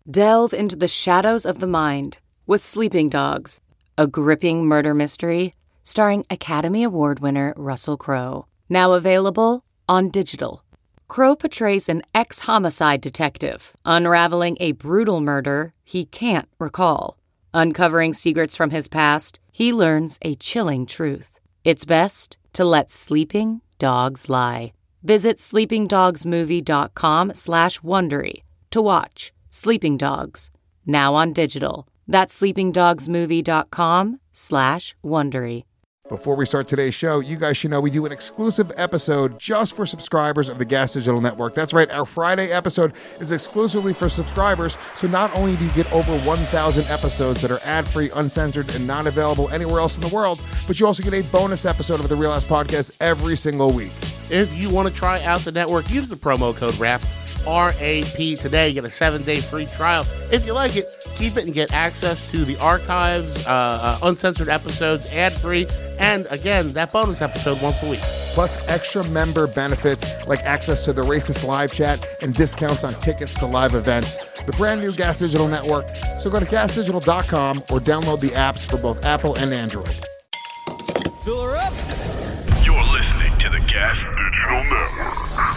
Delve into the shadows of the mind with Sleeping Dogs, a gripping murder mystery starring Academy Award winner Russell Crowe. Now available on digital. Crowe portrays an ex-homicide detective unraveling a brutal murder he can't recall. Uncovering secrets from his past, he learns a chilling truth. It's best to let sleeping dogs lie. Visit sleepingdogsmovie.com/Wondery to watch Sleeping Dogs, now on digital. That's sleepingdogsmovie.com/Wondery. Before we start today's show, you guys should know we do an exclusive episode just for subscribers of the Gas Digital Network. That's right, our Friday episode is exclusively for subscribers, so not only do you get over 1,000 episodes that are ad-free, uncensored, and not available anywhere else in the world, but you also get a bonus episode of the Real Ass Podcast every single week. If you want to try out the network, use the promo code RAP, RAP today. Get a 7-day free trial. If you like it, keep it and get access to the archives, uncensored episodes, ad-free, and again, that bonus episode once a week. Plus extra member benefits like access to the Racist Live Chat and discounts on tickets to live events. The brand new Gas Digital Network. So go to gasdigital.com or download the apps for both Apple and Android. Fill her up. You're listening to the Gas Digital Network.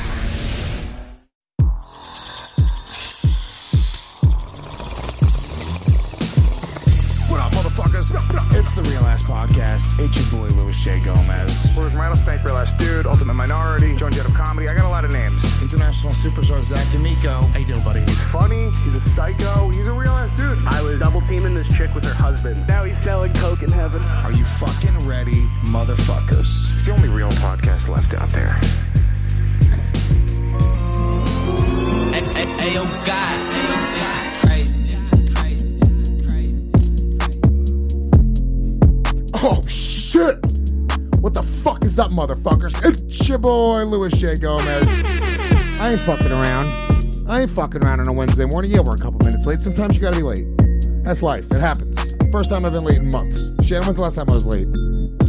What up, motherfuckers? It's the Real Ass Podcast. It's your boy, Louis J. Gomez. Where's Rattlesnake, Real Ass Dude, Ultimate Minority, Joan Jett of Comedy. I got a lot of names. International superstar Zach D'Amico. How you doing, buddy? He's funny. He's a psycho. He's a real ass dude. I was double teaming this chick with her husband. Now he's selling coke in heaven. Are you fucking ready, motherfuckers? It's the only real podcast left out there. Hey, yo, God, this is crazy. Oh, shit! What the fuck is up, motherfuckers? It's your boy, Louis J. Gomez. I ain't fucking around. I ain't fucking around on a Wednesday morning. Yeah, we're a couple minutes late. Sometimes you gotta be late. That's life. It happens. First time I've been late in months. Shannon, when's the last time I was late?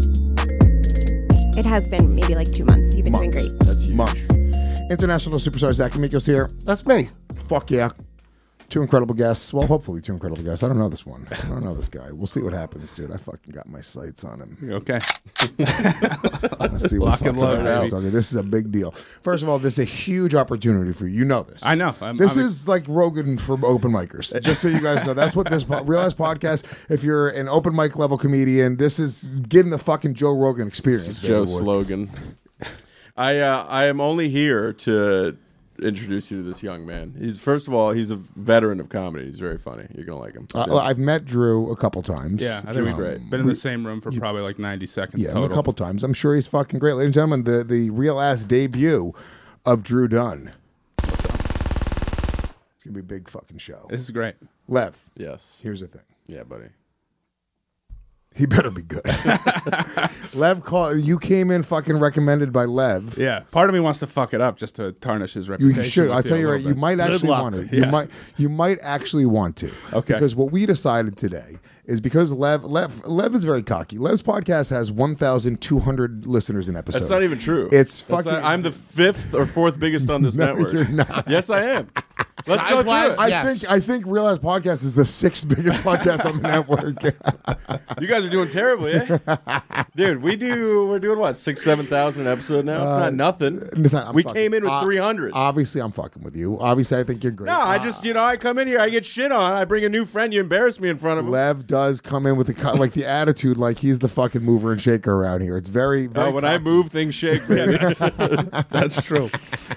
It has been maybe like 2 months. You've been doing great. That's huge. Months. International superstar Zach D'Amico's here. That's me. Fuck yeah. 2 incredible guests. Well, hopefully 2 incredible guests. I don't know this one. I don't know this guy. We'll see what happens, dude. I fucking got my sights on him. Okay. Let's see what fucking happens. Okay, this is a big deal. First of all, this is a huge opportunity for you. You know this. I know. This is like Rogan for open micers. Just so you guys know, that's what this Real Ass Podcast. If you're an open mic level comedian, this is getting the fucking Joe Rogan experience. Joe's slogan. I am only here to introduce you to this young man. First of all, he's a veteran of comedy. He's very funny. You're gonna like him. I've met Drew a couple times. Yeah, I think we're great. Been in the same room for probably like 90 seconds total. A couple times. I'm sure he's fucking great. Ladies and gentlemen, the Real Ass debut of Drew Dunn. What's up? It's gonna be a big fucking show. This is great. Lev. Yes. Here's the thing. Yeah, buddy. He better be good. Lev, you came in fucking recommended by Lev. Yeah, part of me wants to fuck it up just to tarnish his reputation. You should. I'll tell you right. You might actually want to. You might actually want to. Okay. Because what we decided today is because Lev is very cocky. Lev's podcast has 1,200 listeners an episode. That's not even true. It's fucking. I'm the 5th or 4th biggest on this network. You're not. Yes, I am. Let's go through it. I think Real Ass Podcast is the 6th biggest podcast on the network. You guys are doing terribly, eh? Dude, we're doing what, 6,000-7,000 an episode now? It's not nothing. We came in with 300. Obviously, I'm fucking with you. Obviously, I think you're great. No, I just, I come in here, I get shit on, I bring a new friend, you embarrass me in front of him. Lev does come in with the attitude like he's the fucking mover and shaker around here. It's very, very when I move, things shake, baby. That's true.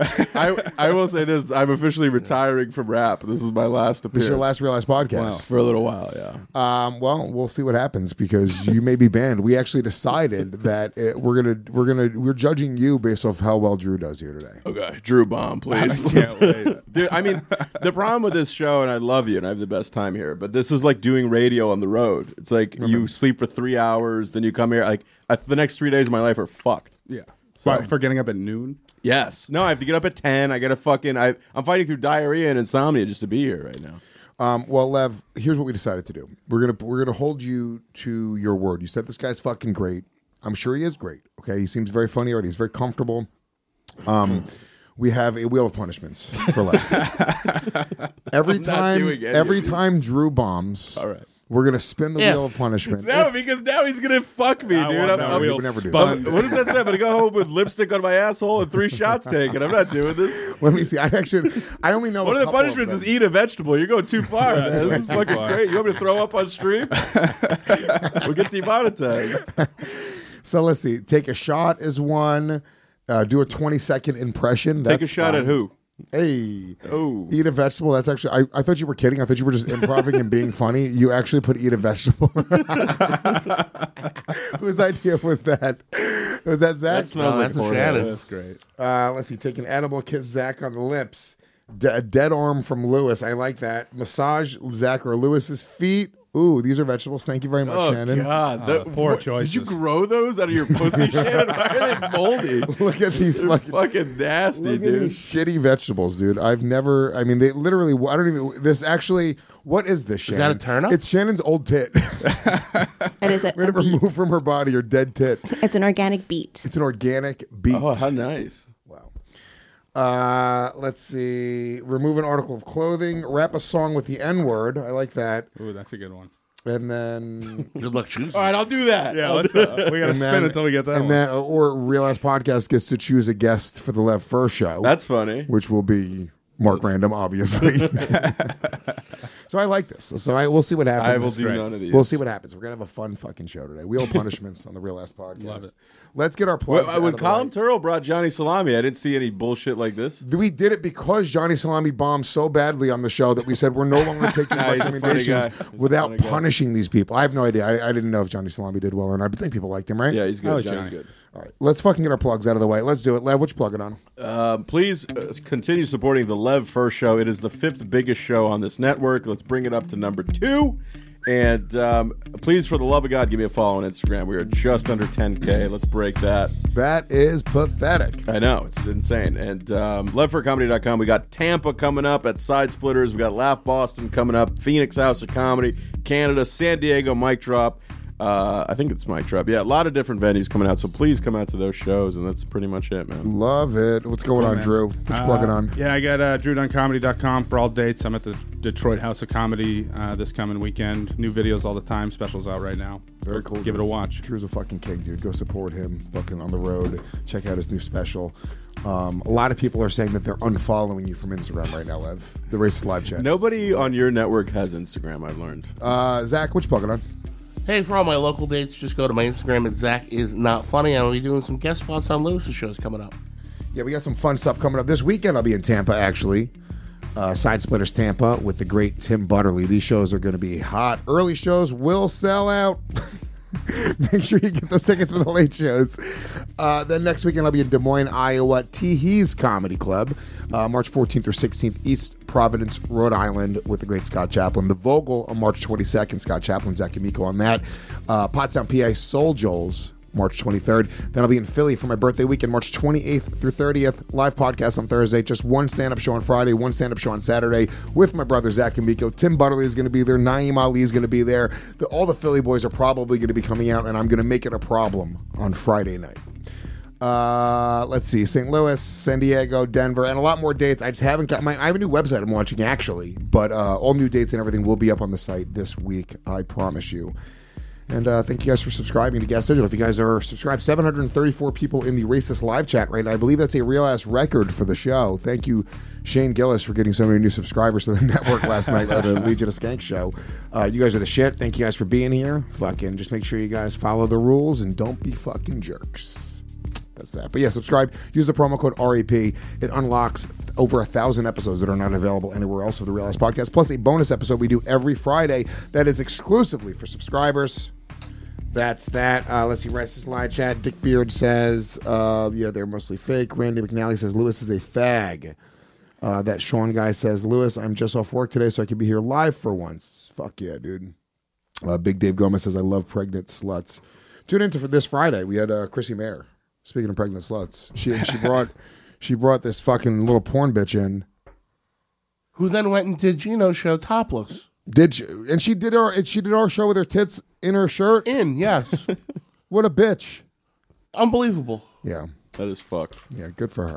I will say this, I'm officially retiring from rap. This is my last appearance. This is your last Real Ass Podcast. Wow. For a little while, yeah. Well, we'll see what happens because you may be banned. We actually decided that we're judging you based off how well Drew does here today. Okay, Drew bomb, please. I can't wait. Dude, I mean, the problem with this show, and I love you, and I have the best time here, but this is like doing radio on the road. It's like you sleep for 3 hours, then you come here. Like the next 3 days of my life are fucked. Yeah. So, for getting up at noon? Yes. No, I have to get up at 10. I got to fucking... I'm fighting through diarrhea and insomnia just to be here right now. Well, Lev, here's what we decided to do. We're gonna hold you to your word. You said this guy's fucking great. I'm sure he is great. Okay, he seems very funny already. He's very comfortable. we have a wheel of punishments for life. Every time Drew bombs, all right, we're gonna spin the wheel of punishment. No, because now he's gonna fuck me, dude. We would never do that. What does that say? I'm gonna go home with lipstick on my asshole and 3 shots taken. I'm not doing this. Let me see. I only know one of the punishments is eat a vegetable. You're going too far, man. This is fucking great. You want me to throw up on stream? We'll get demonetized. So let's see. Take a shot is one. Do a 20-second impression. Take a shot at who? Hey. Oh. Eat a vegetable. That's actually, I thought you were kidding. I thought you were just improvising and being funny. You actually put eat a vegetable. Whose idea was that? Was that Zach? That smells like Shannon. That's great. Let's see. Take an edible, kiss Zach on the lips. A dead arm from Lewis. I like that. Massage Zach or Lewis's feet. Ooh, these are vegetables. Thank you very much, Shannon. God, poor choices. Did you grow those out of your pussy, Shannon? Why are they moldy? Look at these fucking nasty, look dude. At these shitty vegetables, dude. I've never. I mean, they literally. I don't even. This actually. What is this, Shannon? Is that a turnip? It's Shannon's old tit. It is We're gonna remove from her body her dead tit. It's an organic beet. It's an organic beet. Oh, how nice. Let's see. Remove an article of clothing. Rap a song with the N-word. I like that. Ooh, that's a good one. And then Good luck choosing. All right, I'll do that. Yeah, let's, we gotta spin until we get that. And one. then, or Real Ass Podcast gets to choose a guest for the Lev First show. That's funny. Which will be Mark Random, obviously. So I like this. So we'll see what happens. I will do none of these. We'll see what happens. We're gonna have a fun fucking show today. Wheel of Punishments on the Real Ass Podcast. Love it. Let's get our plugs. When Colin Turrell brought Johnny Salami, I didn't see any bullshit like this. We did it because Johnny Salami bombed so badly on the show that we said we're no longer taking recommendations without punishing these people. I have no idea. I didn't know if Johnny Salami did well or not. I think people liked him, right? Yeah, he's good. Johnny's good. All right, let's fucking get our plugs out of the way. Let's do it. Lev, what you plug it on? Please continue supporting the Lev First show. It is the 5th biggest show on this network. Let's bring it up to number 2. And please, for the love of God, give me a follow on Instagram. We are just under 10K. Let's break that. That is pathetic. I know. It's insane. And LevForComedy.com. We got Tampa coming up at Side Splitters. We got Laugh Boston coming up. Phoenix House of Comedy. Canada. San Diego Mic Drop. I think it's Mic Drop. Yeah, a lot of different venues coming out. So please come out to those shows. And that's pretty much it, man. Love it. What's going on, man. Drew? What you plugging on? Yeah, I got DrewDunComedy.com for all dates. I'm at the Detroit House of Comedy this coming weekend. New videos all the time. Specials out right now. Very cool. Give it a watch. Drew's a fucking king, dude. Go support him. Fucking on the road. Check out his new special. A lot of people are saying that they're unfollowing you from Instagram right now, Lev. The Racist Live Chat. Nobody on your network has Instagram, I've learned. Zach, what you plugging on? Hey, for all my local dates, just go to my Instagram at Zach is not funny. I'm going to be doing some guest spots on Lewis's shows coming up. Yeah, we got some fun stuff coming up. This weekend I'll be in Tampa, actually. Side Splitters Tampa with the great Tim Butterly. These shows are going to be hot. Early shows will sell out. Make sure you get those tickets for the late shows. Then next weekend I'll be in Des Moines, Iowa, Teehee's Comedy Club, March 14th or 16th, East Providence, Rhode Island, with the great Scott Chaplin. The Vogel on March 22nd, Scott Chaplin, Zach Amico on that. Pottstown, PA, Soul Joel's, March 23rd. Then I'll be in Philly for my birthday weekend, March 28th through 30th. Live podcast on Thursday. Just one stand-up show on Friday, one stand-up show on Saturday with my brother Zach Amico. Tim Butterly is going to be there. Naeem Ali is going to be there. All the Philly boys are probably going to be coming out, and I'm going to make it a problem on Friday night. Let's see, St. Louis, San Diego, Denver, and a lot more dates. I just haven't got I have a new website I'm launching, actually, but all new dates and everything will be up on the site this week, I promise you. And thank you guys for subscribing to Gas Digital. If you guys are subscribed, 734 people in the Racist Live Chat right now. I believe that's a real-ass record for the show. Thank you, Shane Gillis, for getting so many new subscribers to the network last night at the Legion of Skank show. You guys are the shit. Thank you guys for being here. Fucking just make sure you guys follow the rules and don't be fucking jerks. That's that. But yeah, subscribe. Use the promo code RAP. It unlocks over 1,000 episodes that are not available anywhere else of the Real Ass Podcast, plus a bonus episode we do every Friday that is exclusively for subscribers. That's that. Let's see. Racist Live Chat. Dick Beard says, yeah, they're mostly fake. Randy McNally says, Lewis is a fag. That Sean guy says, Lewis, I'm just off work today, so I can be here live for once. Fuck yeah, dude. Big Dave Gomez says, I love pregnant sluts. Tune in for this Friday. We had Chrissy Mayer. Speaking of pregnant sluts, she brought this fucking little porn bitch in, who then went and did Gino's show topless. Did you? And she did our show with her tits in her shirt. Yes. What a bitch. Unbelievable. Yeah, that is fucked. Yeah, good for her.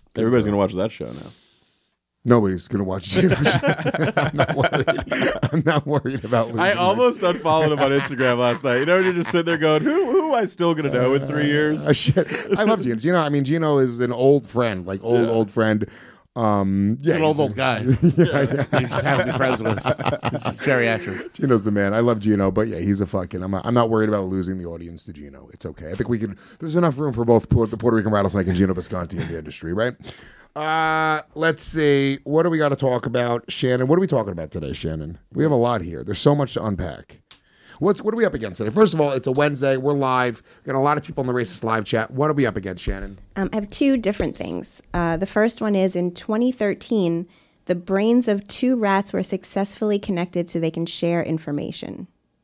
Everybody's going to watch that show now. Nobody's gonna watch Gino. I'm not worried. I'm not worried about losing. I almost unfollowed him on Instagram last night. You know, you're just sitting there going, "Who am I still gonna know in 3 years?" Shit. I love Gino. Gino is an old friend, like old friend. Yeah, an old guy. You just have to be friends with. He's geriatric. Gino's the man. I love Gino, but yeah, he's a fucking. I'm not worried about losing the audience to Gino. It's okay. I think we could. There's enough room for both the Puerto Rican Rattlesnake and Gino Bisconti in the industry, right? Let's see. What do we got to talk about, Shannon? What are we talking about today, Shannon? We have a lot here. There's so much to unpack. What are we up against today? First of all, it's a Wednesday. We're live. We've got a lot of people in the Racist Live chat. What are we up against, Shannon? I have two different things. The first one is in 2013, the brains of 2 rats were successfully connected so they can share information.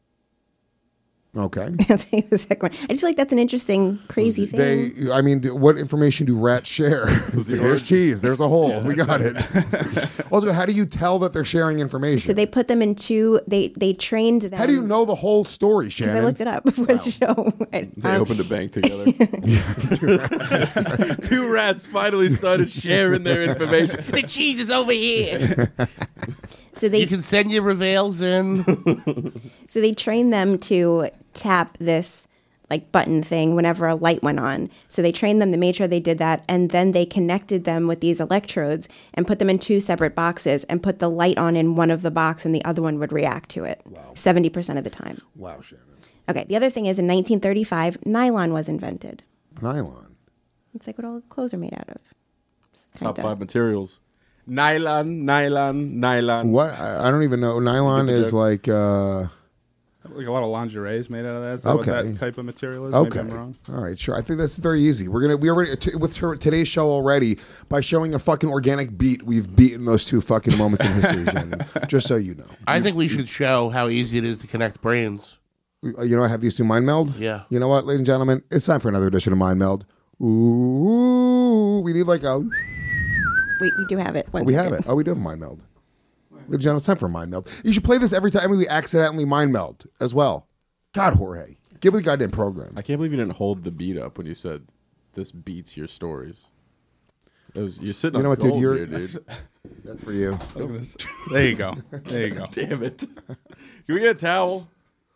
Okay. I'll tell you the second one. I just feel like that's an interesting, crazy thing. What information do rats share? There's cheese. There's a hole. We got it. Also, how do you tell that they're sharing information? So they put them in 2. They trained them. How do you know the whole story, Shannon? Because I looked it up before the show. They opened a bank together. 2 rats finally started sharing their information. The cheese is over here. So you can send your reveals in. So they trained them to tap this like button thing whenever a light went on. So they trained them, they made sure they did that, and then they connected them with these electrodes and put them in 2 separate boxes and put the light on in one of the box and the other one would react to it. Wow. 70% of the time. Wow, Shannon. Okay, the other thing is in 1935, nylon was invented. Nylon? It's like what all clothes are made out of. Top 5 materials. Nylon. What? I don't even know. Nylon is like a lot of lingerie is made out of that. Is that what that type of material is? Okay. Maybe I'm wrong. All right, sure. I think that's very easy. We already with today's show already by showing a fucking organic beat. We've beaten those 2 fucking moments in history, Shannon. Just so you know. I think we should show how easy it is to connect brains. You know, I have these 2 mind meld. Yeah. You know what, ladies and gentlemen, it's time for another edition of Mind Meld. Ooh, we need like a. We do have it. We have it. Oh, we do have Mind Meld. Ladies and gentlemen, it's time for Mind Meld. You should play this every time we accidentally Mind Meld as well. God, Jorge. Give me the goddamn program. I can't believe you didn't hold the beat up when you said this beats your stories. You're sitting on gold here, dude. That's for you. There you go. There you go. Damn it. Can we get a towel?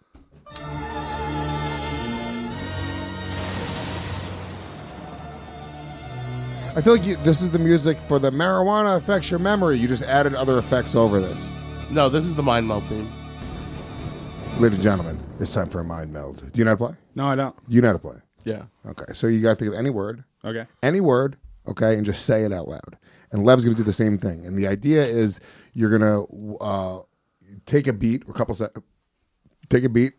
I feel like this is the music for the marijuana affects your memory. You just added other effects over this. No, this is the Mind Meld theme. Ladies and gentlemen, it's time for a Mind Meld. Do you know how to play? No, I don't. You know how to play? Yeah. Okay, so you got to think of any word. Okay. Any word, okay, and just say it out loud. And Lev's going to do the same thing. And the idea is you're going to take a beat, or a couple seconds. Take a beat.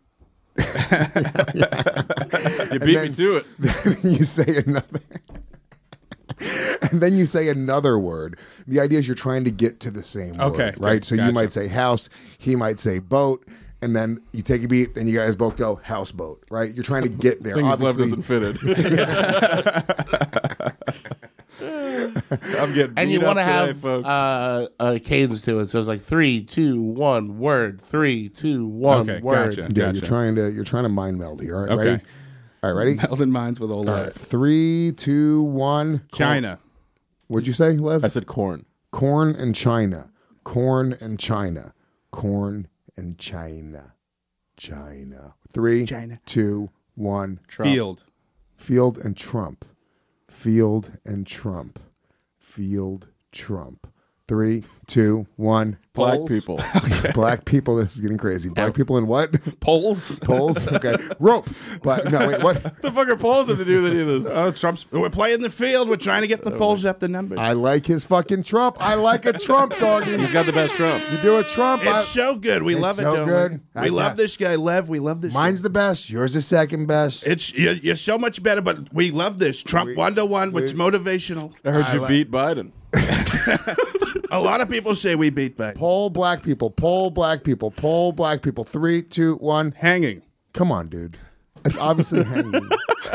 You beat me to it. Then you say another. And then you say another word. The idea is you're trying to get to the same word, right? So you might say house, he might say boat, and then you take a beat, then you guys both go houseboat, right? You're trying to get there. Things Lev doesn't fit it. I'm getting and you want to have a cadence to it. So it's like 3, 2, 1 word. 3, 2, 1 word. Gotcha. Yeah, you're trying to mind meld here. All right, okay. Ready? All right, ready? Melding minds with old All right, 3, 2, 1. China. What'd you say, Lev? I said corn. Corn and China. Corn and China. Corn and China. China. 3, 2, 1. Trump. Field. Field and Trump. Field and Trump. Field, Trump. 3, 2, 1. Black people. Okay. Black people. This is getting crazy. Black people in what? Polls. Polls. Okay. Rope. But no, wait. What? The fuck are polls have to do with any of this? Oh, we're playing the field. We're trying to get the polls up the numbers. I like his fucking Trump. I like a Trump, doggy. He's got the best Trump. You do a Trump. It's so good. We love it. So good. We love this guy, Lev. We love this. Mine's the best. Yours is second best. You're so much better, but we love this Trump 1-to-1. It's motivational. I heard you beat Biden. A lot of people say we beat Biden. Poll black people. Poll black people. Poll black people. 3, 2, 1. Hanging. Come on, dude. It's obviously hanging.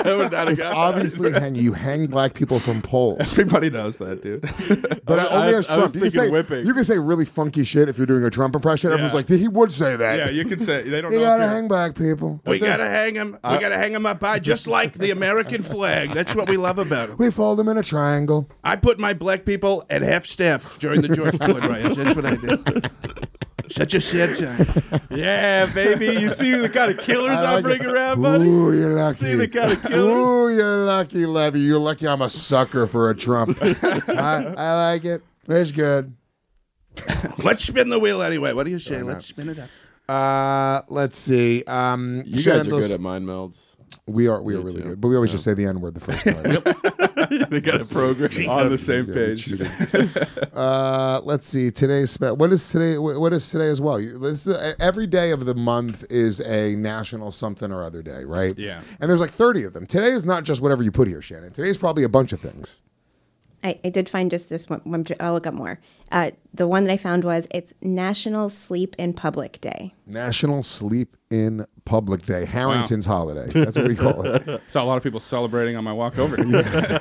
It's obviously hanging. You hang black people from poles. Everybody knows that, dude. But only as Trump. was thinking whipping. You can say really funky shit if you're doing a Trump impression. Everyone's like, he would say that. Yeah, you can say they don't know. You gotta hang black people. We gotta hang them. We gotta hang them up high, just like the American flag. That's what we love about it. We fold them in a triangle. I put my black people at half staff during the George Floyd riots. That's what I did. Such a sad time. Yeah, baby. You see the kind of killers I bring around, buddy? Ooh, you're lucky. See the kind of killers? Ooh, you're lucky, Levy. You're lucky I'm a sucker for a Trump. I like it. It's good. Let's spin the wheel anyway. What do you say? Let's spin it up. Let's see. You guys are good at mind melds. We are really good. But we always just say the N-word the first time. They got a program on the same page. Let's see. Today's what is today? What is today as well? Every day of the month is a national something or other day, right? Yeah. And there's like 30 of them. Today is not just whatever you put here, Shannon. Today's probably a bunch of things. I did find just this one. I'll look up more. The one that I found was it's National Sleep in Public Day. National Sleep in Public Day. Harrington's holiday. That's what we call it. Saw a lot of people celebrating on my walk over. Look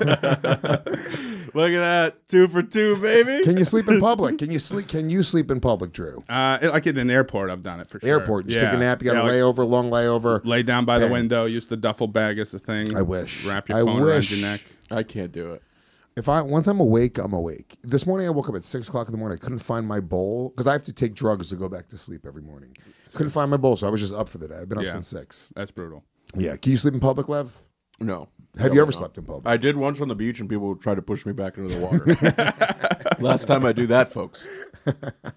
at that. 2 for 2, baby. Can you sleep in public? Can you sleep in public, Drew? Like in an airport, I've done it for sure. Airport. Just take a nap. You got a layover, long layover. Lay down by the window. Use the duffel bag as the thing. I wish. Wrap your phone around your neck. I can't do it. Once I'm awake, I'm awake. This morning I woke up at 6 o'clock in the morning. I couldn't find my bowl because I have to take drugs to go back to sleep every morning. Couldn't find my bowl, so I was just up for the day. I've been up since 6. That's brutal. Yeah. Can you sleep in public, Lev? No. Have you ever slept in public? I did once on the beach, and people tried to push me back into the water. Last time I do that, folks. I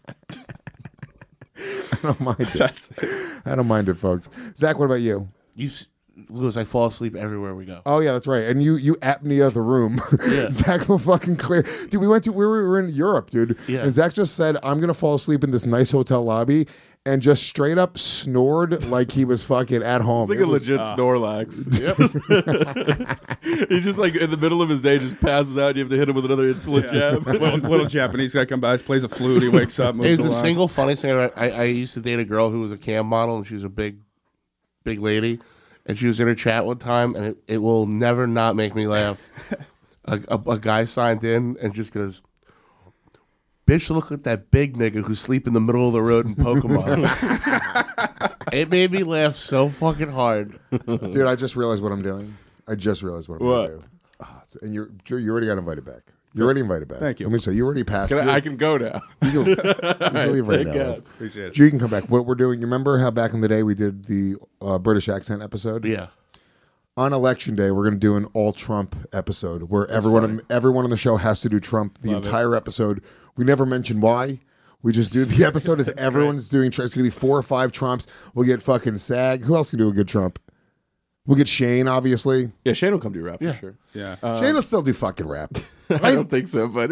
don't mind it. I don't mind it, folks. Zach, what about you? Louis, I fall asleep everywhere we go. Oh yeah, that's right. And you apnea the room. Yeah. Zach will fucking clear. Dude, we were in Europe, dude. Yeah. And Zach just said, I'm gonna fall asleep in this nice hotel lobby, and just straight up snored like he was fucking at home. It's like legit Snorlax. Yep. He's just like in the middle of his day, just passes out. And you have to hit him with another insulin jab. little Japanese guy comes by, plays a flute. He wakes up. Moves the along. single funniest thing. I used to date a girl who was a cam model, and she was a big lady. And she was in her chat one time, and it will never not make me laugh. A guy signed in and just goes, "Bitch, look at that big nigga who sleep in the middle of the road in Pokemon." It made me laugh so fucking hard. Dude, I just realized what I'm doing. I just realized what I'm going to do. And you already got invited back. You're already invited back. Thank you. Let me say, you already passed. I can go now. You can leave right now. Appreciate it. Drew, you can come back. What we're doing, you remember how back in the day we did the British accent episode? Yeah. On Election Day, we're going to do an all-Trump episode where everyone on the show has to do Trump the entire episode. We never mention why. We just do the episode as everyone's doing Trump. It's going to be 4 or 5 Trumps. We'll get fucking SAG. Who else can do a good Trump? We'll get Shane, obviously. Yeah, Shane will come do rap for sure. Yeah. Shane will still do fucking rap. I don't think so, buddy.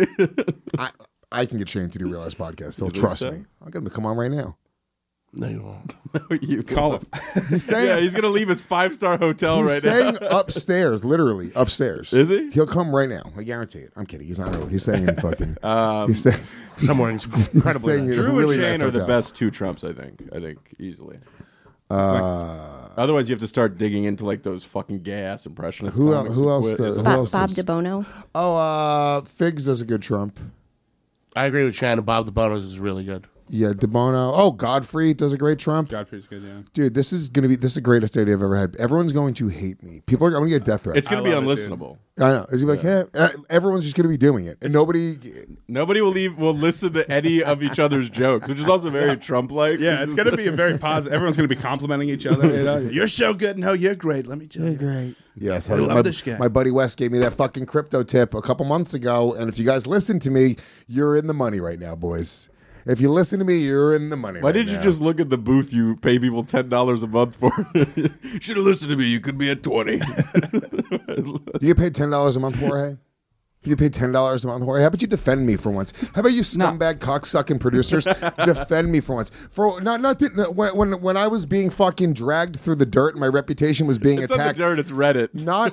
I can get Shane to do Real Ass Podcast. He'll trust me. I'll get him to come on right now. No, you won't. You call him. He's saying, he's going to leave his 5-star hotel he's right staying upstairs, literally upstairs. Is he? He'll come right now. I guarantee it. I'm kidding. He's not over. He's staying in fucking. He's staying somewhere incredibly. in a Drew really and Shane nice are the hotel. best 2 Trumps, I think easily. Otherwise, you have to start digging into like those fucking gay ass impressionists. Who else? Bob DeBono. Oh, Figs does a good Trump. I agree with Shannon. Bob DeBono's is really good. Yeah, DeBono. Oh, Godfrey does a great Trump. Godfrey's good, yeah. Dude, this is the greatest idea I've ever had. Everyone's going to hate me. I'm going to get death threats. It's going to be unlistenable. I know. Is he like, hey? Everyone's just going to be doing it, and nobody will listen to any of each other's jokes, which is also very Trump-like. Yeah, it's going to be a very positive. Everyone's going to be complimenting each other. You know? You're so good. No, you're great. Let me tell you. You're great. Yes, I love this guy. My buddy Wes gave me that fucking crypto tip a couple months ago, and if you guys listen to me, you're in the money right now, boys. If you listen to me, you're in the money. Why did you just look at the booth you pay people $10 a month for? Should have listened to me. You could be at 20. Do you get paid $10 a month, Jorge? You paid $10 a month, Jorge. How about you defend me for once? How about you scumbag cocksucking producers defend me for once? For when I was being fucking dragged through the dirt, and my reputation was being it's attacked. Not the dirt, it's Reddit.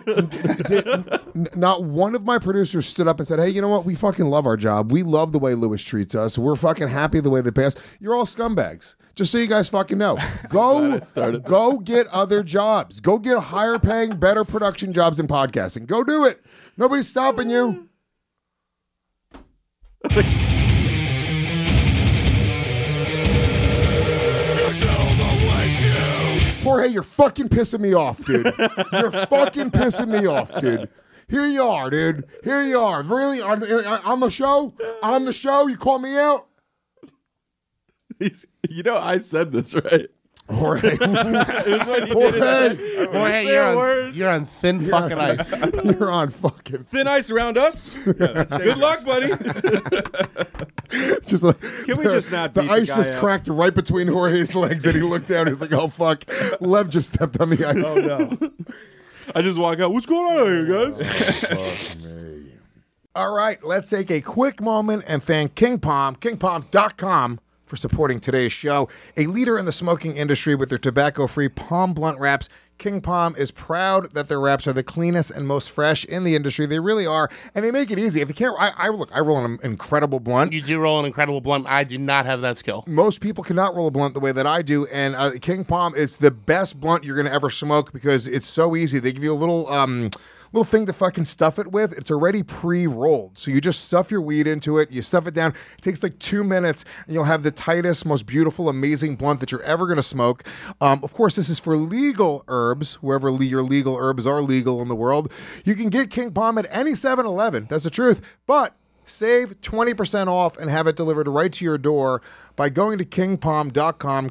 Not one of my producers stood up and said, "Hey, you know what? We fucking love our job. We love the way Louis treats us. We're fucking happy the way they pay us." You're all scumbags. Just so you guys fucking know. Go get other jobs. Go get higher paying, better production jobs in podcasting. Go do it. Nobody's stopping you. Jorge, you're fucking pissing me off, dude. You're fucking pissing me off, dude. Here you are, dude. Here you are. Really? On the show? On the show? You call me out? You know, I said this, right? Jorge. Jorge, you're on thin fucking ice. You're on fucking thin ice around us. Good luck, buddy. Just like, can we just not beat the ice the guy just up? cracked right between Jorge's legs, and he looked down. He's like, "Oh fuck, Lev just stepped on the ice." Oh no! I just walk out. What's going on here, guys? Fuck me. All right, let's take a quick moment and thank King Palm, kingpalm.com, for supporting today's show. A leader in the smoking industry with their tobacco-free Palm Blunt wraps, King Palm is proud that their wraps are the cleanest and most fresh in the industry. They really are, and they make it easy. If you can't, I roll an incredible blunt. You do roll an incredible blunt. I do not have that skill. Most people cannot roll a blunt the way that I do, and King Palm, it's the best blunt you're going to ever smoke because it's so easy. They give you a little thing to fucking stuff it with. It's already pre-rolled. So you just stuff your weed into it, you stuff it down. It takes like 2 minutes, and you'll have the tightest, most beautiful, amazing blunt that you're ever going to smoke. Of course, this is for legal herbs, wherever your legal herbs are legal in the world. You can get King Palm at any 7-Eleven. That's the truth. But save 20% off and have it delivered right to your door by going to kingpalm.com,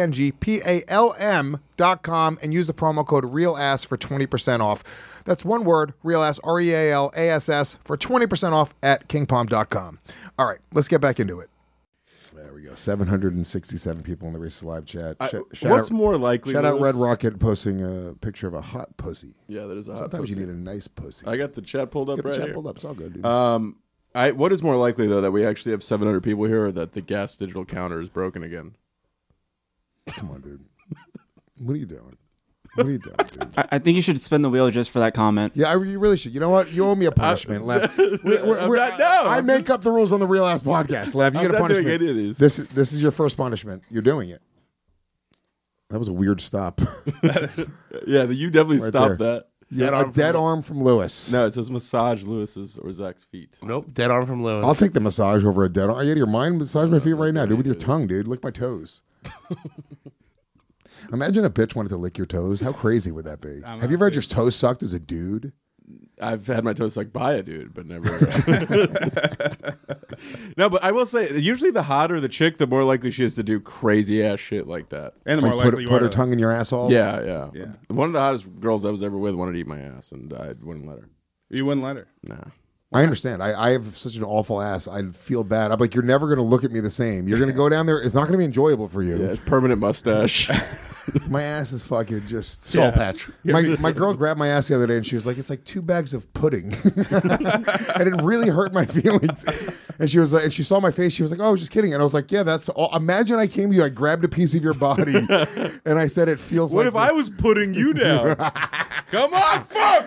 KINGPALM.com, and use the promo code REALASS for 20% off. That's one word, REALASS, REALASS, for 20% off at kingpalm.com. All right, let's get back into it. There we go. 767 people in the Races Live chat. What's more likely? Shout out Red Rocket posting a picture of a hot pussy. Yeah, that is a hot Sometimes pussy. you need a nice pussy. I got the chat pulled up right here. Pulled up. It's all good, dude. What is more likely, though, that we actually have 700 people here or that the gas digital counter is broken again? Come on, dude. What are you doing? What are you doing, dude? I think you should spin the wheel just for that comment. Yeah, you really should. You know what? You owe me a punishment, Lev. I make up the rules on the Real Ass Podcast, Lev. You get a punishment. Doing any of these. This is your first punishment. You're doing it. That was a weird stop. Yeah, you definitely stopped that. Yeah, a dead arm from Lewis. No, it says massage Lewis's or Zach's feet. Nope, dead arm from Lewis. I'll take the massage over a dead arm. Are you out of your mind? Massage my feet right now, dude, with your tongue, dude. Lick my toes. Imagine a bitch wanted to lick your toes. How crazy would that be? Have you ever had your toes sucked as a dude? I've had my toes sucked by a dude, but never. No, but I will say, usually the hotter the chick, the more likely she is to do crazy ass shit like that. And the more likely put her tongue in your asshole? Yeah. One of the hottest girls I was ever with wanted to eat my ass, and I wouldn't let her. You wouldn't let her? Nah. I understand. I have such an awful ass. I feel bad. I'm like, you're never going to look at me the same. You're going to go down there. It's not going to be enjoyable for you. Yeah, it's permanent mustache. My ass is fucking just soul patch. My girl grabbed my ass the other day and she was like, "It's like 2 bags of pudding," and it really hurt my feelings. And she was like, and she saw my face. She was like, "Oh, I was just kidding." And I was like, "Yeah, that's all. Imagine I came to you, I grabbed a piece of your body, and I said it feels what like." What if I was putting you down? Come on, fuck!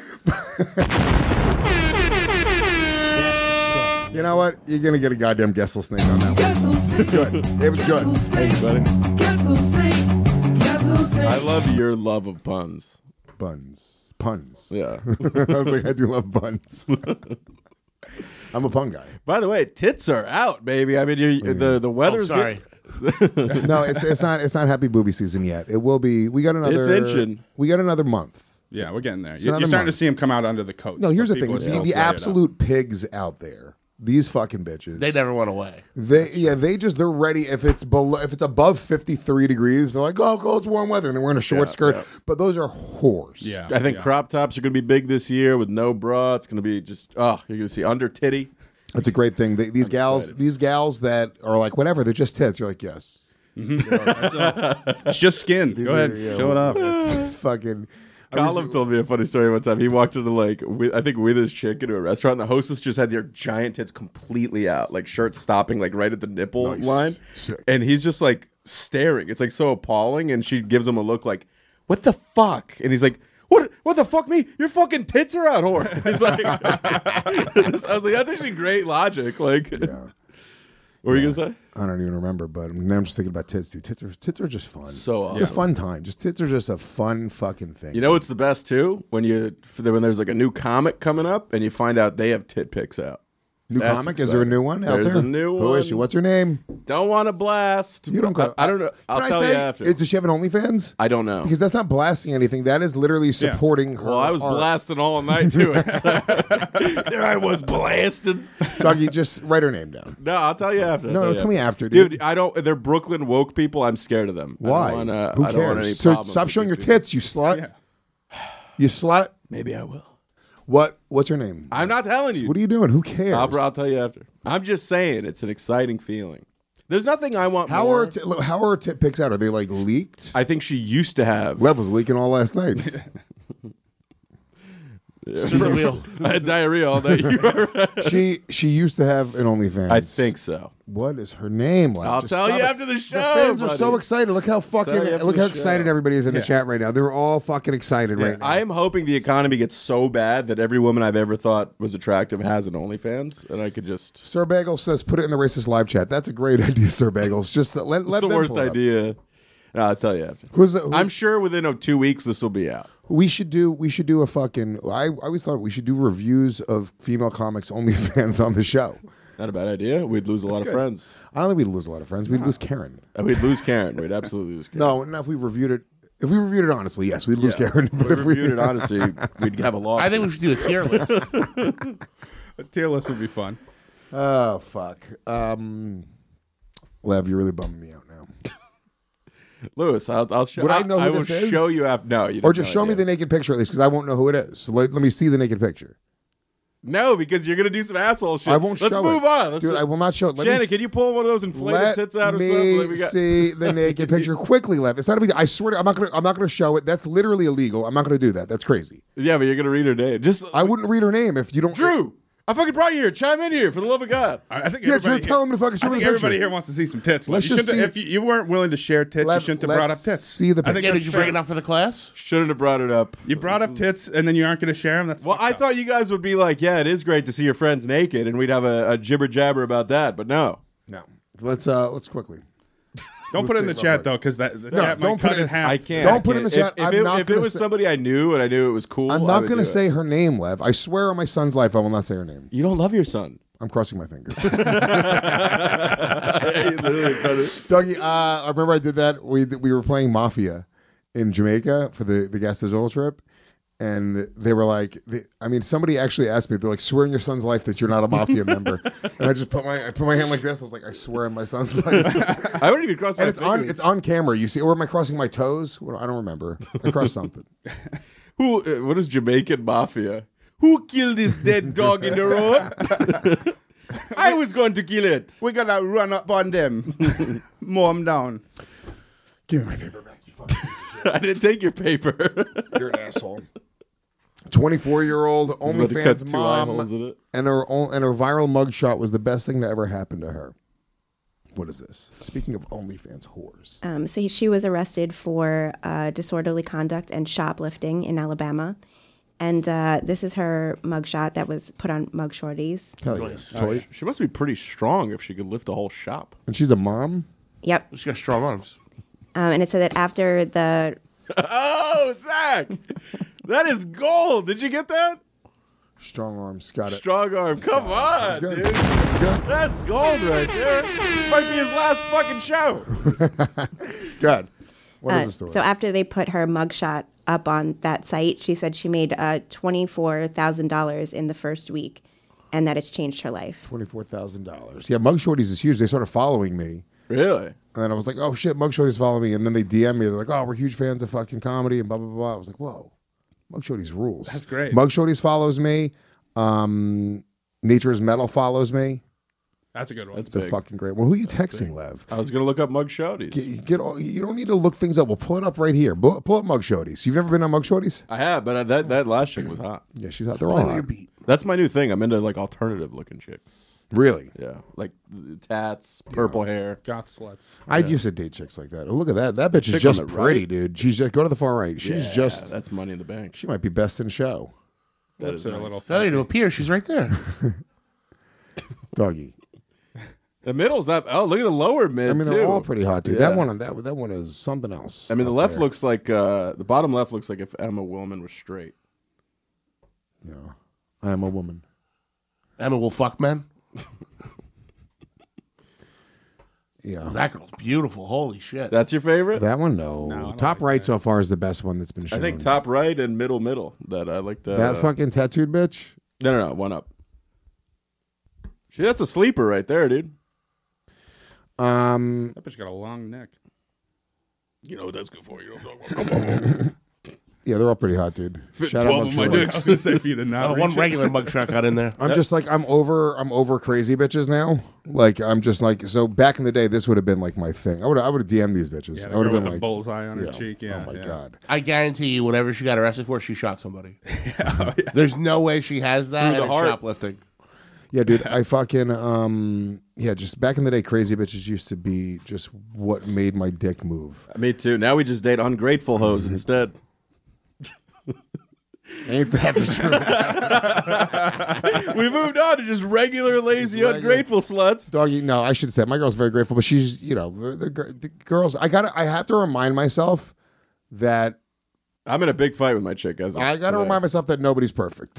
You know what? You're gonna get a goddamn Gessel snake on that one. It's good. It was good. Thank you, buddy. I love your love of puns. Puns. Yeah. I was like, I do love puns. I'm a pun guy. By the way, tits are out, baby. I mean, the weather's sorry. No, it's not happy booby season yet. It will be. We got another. It's inching. We got another month. Yeah, we're getting there. It's You're another starting to month. see them come out under the coat. No, here's the People thing: are still the flared up. absolute pigs out there. These fucking bitches. They never went away. They're ready. If it's above 53 degrees, they're like, oh, it's warm weather, and they're wearing a short skirt. Yeah. But those are whores. Yeah, I think crop tops are going to be big this year with no bra. It's going to be just you're going to see under titty. It's a great thing. These gals that are like whatever, they're just tits. You're like, yes. Mm-hmm. It's just skin. Go ahead, show it off. It's fucking. Colin told me a funny story one time. He walked into with his chick into a restaurant, and the hostess just had their giant tits completely out, like shirts stopping like right at the nipple line. Sick. And he's just like staring. It's like so appalling, and she gives him a look like, "What the fuck?" And he's like, What the fuck me? Your fucking tits are out, whore. He's like, I was like, that's actually great logic. Like, What were you gonna say? I don't even remember, but now I'm just thinking about tits, dude. Tits are just fun. So it's a fun time. Tits are just a fun fucking thing. You know what's the best too? When there's like a new comic coming up and you find out they have tit pics out. New That's comic? exciting. Is there a new one out There's there? a new one. Who is she? What's her name? Don't want to blast. You don't go. I don't know. I'll tell you after. Does she have an OnlyFans? I don't know. Because that's not blasting anything. That is literally supporting her. Well, I was art. blasting all night to it. So. There I was blasting. Dougie, just write her name down. No, I'll tell you after. No, tell me after, dude. Dude, I don't. They're Brooklyn woke people. I'm scared of them. Why? Who I don't want cares? any So problems stop with showing these your people. tits, you slut. Yeah. You slut. Maybe I will. What's her name? I'm not telling you. What are you doing? Who cares? I'll tell you after. I'm just saying it's an exciting feeling. There's nothing I want How more. are her tit pics out? Are they like leaked? I think she used to have. Lev was leaking all last night. I had diarrhea all day. You were right. She used to have an OnlyFans. I think so. What is her name? Lev? I'll Just tell stop you it. after the show. The fans are so buddy. excited. Look how Tell you after look the how excited show. everybody is in the chat right now. They're all fucking excited right now. I am hoping the economy gets so bad that every woman I've ever thought was attractive has an OnlyFans, and I could just. Sir Bagel says, "Put it in the racist live chat." That's a great idea, Sir Bagels. Just let It's the them worst pull it up. idea. No, I'll tell you after. Who's I'm sure within 2 weeks this will be out. We should do a fucking. I always thought we should do reviews of female comics OnlyFans on the show. Not a bad idea. We'd lose a lot of friends. I don't think we'd lose a lot of friends. We'd lose Karen. We'd lose Karen. We'd absolutely lose Karen. No, if we reviewed it. If we reviewed it honestly, yes, we'd lose Karen. If we reviewed it honestly, we'd have a loss. I think we should do a tier list. A tier list would be fun. Oh fuck, Lev, you're really bumming me out now. Lewis, I'll show. Would I know who I will this is? show you after. No, you or don't just know show me yet. the naked picture at least, because I won't know who it is. So let me see the naked picture. No, because you're gonna do some asshole shit. I won't Let's show move it. on. Dude, I will not show it. Let me Shannon, can you pull one of those inflated Let tits out or me something? Like we got- see the naked picture quickly, Lev. It's not a big. I swear, I'm not gonna show it. That's literally illegal. I'm not gonna do that. That's crazy. Yeah, but you're gonna read her name. Just I wouldn't read her name if you don't. Drew. I fucking brought you here. Chime in here for the love of God. I think Yeah, everybody Drew, tell him to fucking show I me think the picture. everybody here wants to see some tits. Let's You just shouldn't- see- if you weren't willing to share tits, you shouldn't have brought up Let's tits. see the I think picture. Did you bring it up for the class? Shouldn't have brought it up. You brought up tits, and then you aren't going to share them. That's Well, I thought you guys would be like, yeah, it is great to see your friends naked, and we'd have a jibber jabber about that. But no. No. Let's quickly. don't put it in the Let's see it real chat though, because the No, chat don't might put cut it- in half. I can't. Don't I put it in the can't. chat. If I'm not it gonna was say- somebody I knew and I knew it was cool, I'm I not would gonna do say it. her name, Lev. I swear on my son's life, I will not say her name. You don't love your son. I'm crossing my fingers. You literally cut it. Dougie, I remember I did that. We were playing Mafia in Jamaica for the Gas Digital trip. And they were like, somebody actually asked me, they're like, swear in your son's life that you're not a Mafia member. And I just put my hand like this. I was like, I swear on my son's life. I wouldn't even cross my And fingers. it's on camera. You see, or am I crossing my toes? Well, I don't remember. I crossed something. What is Jamaican Mafia? Who killed this dead dog in the road? I was going to kill it. We're going to run up on them. Mow them down. Give me my paper back, you fucking piece of shit. I didn't take your paper. You're an asshole. 24-year-old He's about to cut OnlyFans two eye holes mom, in it. and her viral mugshot was the best thing to ever happen to her. What is this? Speaking of OnlyFans whores. So she was arrested for disorderly conduct and shoplifting in Alabama. And this is her mugshot that was put on Mug Shorties. Hell yeah. Toy. She must be pretty strong if she could lift a whole shop. And she's a mom? Yep. She's got strong arms. And it said that after the... Oh, Zach! That is gold. Did you get that? Strong arms. Got it. Strong arm. Come on, good. dude. That's good. That's gold right there. This might be his last fucking show. Good. What is the story? So after they put her mugshot up on that site, she said she made $24,000 in the first week and that it's changed her life. $24,000. Yeah, Mug Shorties is huge. They started following me. Really? And then I was like, oh shit, Mug Shorties follow me. And then they DM me. They're like, oh, we're huge fans of fucking comedy and blah, blah, blah. I was like, whoa, Mug Shorties rules. That's great. Mug Shorties follows me. Nature's Metal follows me. That's a good one. That's It's a big. fucking great one. Who are you texting, Lev? I was going to look up Mug Shorties. You don't need to look things up. We'll pull it up right here. Pull up Mug Shorties. You've never been on Mug Shorties? I have, but that last chick was hot. Yeah, she's hot. They're all hot. That's my new thing. I'm into like alternative looking chicks. Really? Yeah, like tats, purple hair. Goth sluts. I used to date chicks like that. Oh, look at that. That bitch is Chick just on the pretty, right? dude. She's just, go to the far right. She's just, That's money in the bank. she might be best in show. That is a nice. little Failure to appear. She's right there. Doggy. The middle's not. Oh, look at the lower mid. I mean, they're too. all pretty hot, dude. Yeah. That one is something else. I mean, the up left there. looks like the bottom left looks like if Emma Willman was straight. Yeah, I am a woman. Emma will fuck men. Yeah, That girl's beautiful. Holy shit. That's your favorite? that one. No, top right so far is the best one that's been shown. I think top right and middle. That I like the that fucking tattooed bitch. No, one up. Shit, that's a sleeper right there, dude. That bitch got a long neck. You know what that's good for. You Yeah, they're all pretty hot, dude. Shout out I was gonna say for you to not. one reach it. regular mugshot got in there. I'm just like I'm over crazy bitches now. Like I'm just like so. Back in the day, this would have been like my thing. I would have DM'd these bitches. Yeah, I would have with been the like bullseye on her cheek. Yeah. Oh my god. I guarantee you, whatever she got arrested for, she shot somebody. There's no way she has that. Through the and heart. it's shoplifting. Yeah, dude. I fucking just back in the day, crazy bitches used to be just what made my dick move. Me too. Now we just date ungrateful hoes instead. Ain't that the truth? We moved on to just regular, lazy, ungrateful sluts. Doggy, no, I should say my girl's very grateful, but she's the girls. I have to remind myself that I'm in a big fight with my chick. I got to remind myself that nobody's perfect.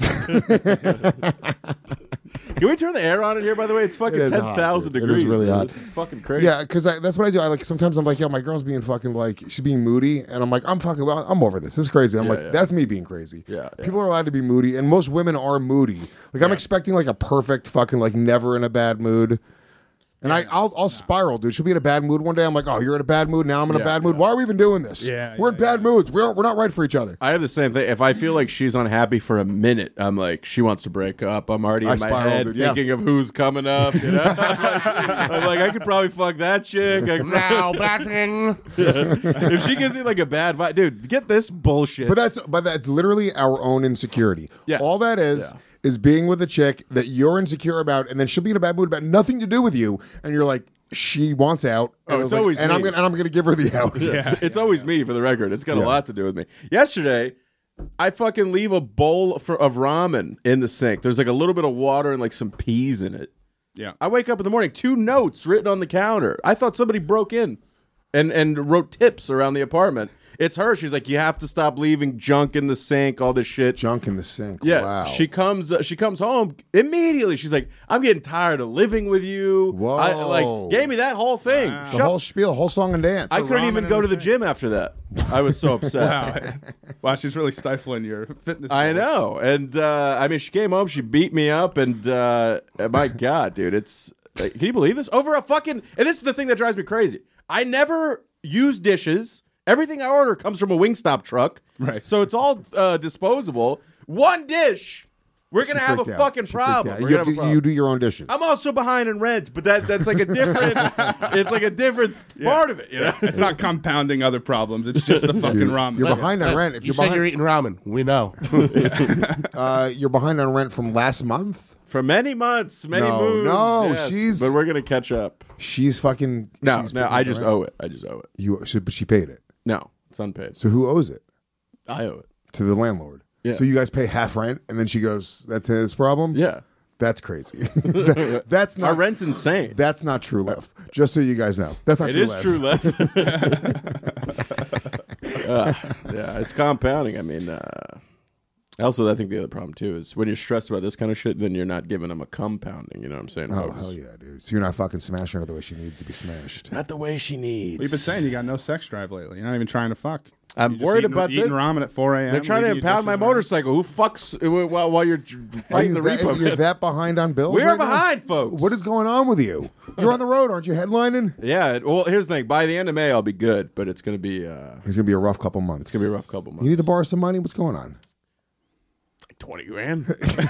Can we turn the air on in here? By the way, it's fucking 10,000 degrees. It is really hot. It's fucking crazy. Yeah, because that's what I do. I like sometimes I'm like, yo, my girl's being fucking like she's being moody, and I'm like, I'm over this. This is crazy. I'm that's me being crazy. Yeah. People are allowed to be moody, and most women are moody. Like I'm expecting like a perfect fucking like never in a bad mood. And I'll spiral, dude. She'll be in a bad mood one day. I'm like, oh, you're in a bad mood. Now I'm in a bad mood. Why are we even doing this? We're in bad moods. We're not right for each other. I have the same thing. If I feel like she's unhappy for a minute, I'm like, she wants to break up. I'm already in my head thinking of who's coming up. You know? I'm like, I could probably fuck that chick. Now, Batman. If she gives me like a bad vibe, dude, get this bullshit. But that's literally our own insecurity. Yes. All that is being with a chick that you're insecure about, and then she'll be in a bad mood about nothing to do with you, and you're like, she wants out. Oh, it's always and me. I'm gonna give her the out. It's always me, for the record. It's got a lot to do with me. Yesterday, I fucking leave a bowl of ramen in the sink. There's like a little bit of water and like some peas in it. Yeah. I wake up in the morning, 2 notes written on the counter. I thought somebody broke in and wrote tips around the apartment. It's her. She's like, you have to stop leaving junk in the sink, all this shit. Junk in the sink. Yeah. Wow. She comes home immediately. She's like, I'm getting tired of living with you. Whoa. Gave me that whole thing. Wow. The whole spiel, whole song and dance. I couldn't even go to the gym after that. I was so upset. Wow, she's really stifling your fitness. I goals. know. And I mean, she came home, she beat me up, and my God, dude, it's can you believe this? Over a fucking, and this is the thing that drives me crazy. I never use dishes. Everything I order comes from a Wingstop truck. Right. So it's all disposable. One dish. We're going to have a fucking problem. You do your own dishes. I'm also behind in rent, but that's like a different, it's like a different part of it, you know? It's not compounding other problems. It's just the fucking ramen. You're behind on rent. If You said you're eating ramen. We know. You're behind on rent from last month. For many months, many No, moons. no, yes. But we're going to catch up. She's fucking. No, she's I just owe it. I just owe it. But she paid it. No, it's unpaid. So who owes it? I owe it. To the landlord. Yeah. So you guys pay half rent, and then she goes, "That's his problem." Yeah. That's crazy. That's not. Our rent's insane. That's not true love. Just so you guys know, that's not It true is love. true love. Yeah, it's compounding. I mean, also, I think the other problem too is when you're stressed about this kind of shit, then you're not giving them a compounding. You know what I'm saying? Oh hell yeah, dude! So you're not fucking smashing her the way she needs to be smashed. Not the way she needs. We've been saying you got no sex drive lately. You're not even trying to fuck. I'm worried about eating this. ramen at 4 a.m. They're trying to impound my motorcycle. Who fucks while you're fighting the repo? You're that behind on bills? We're right now? behind, folks. What is going on with you? You're on the road, aren't you? Headlining? Yeah. Well, here's the thing. By the end of May, I'll be good, but it's going to be. It's gonna be a rough couple months. It's going to be a rough couple months. You need to borrow some money. What's going on? Like 20 grand.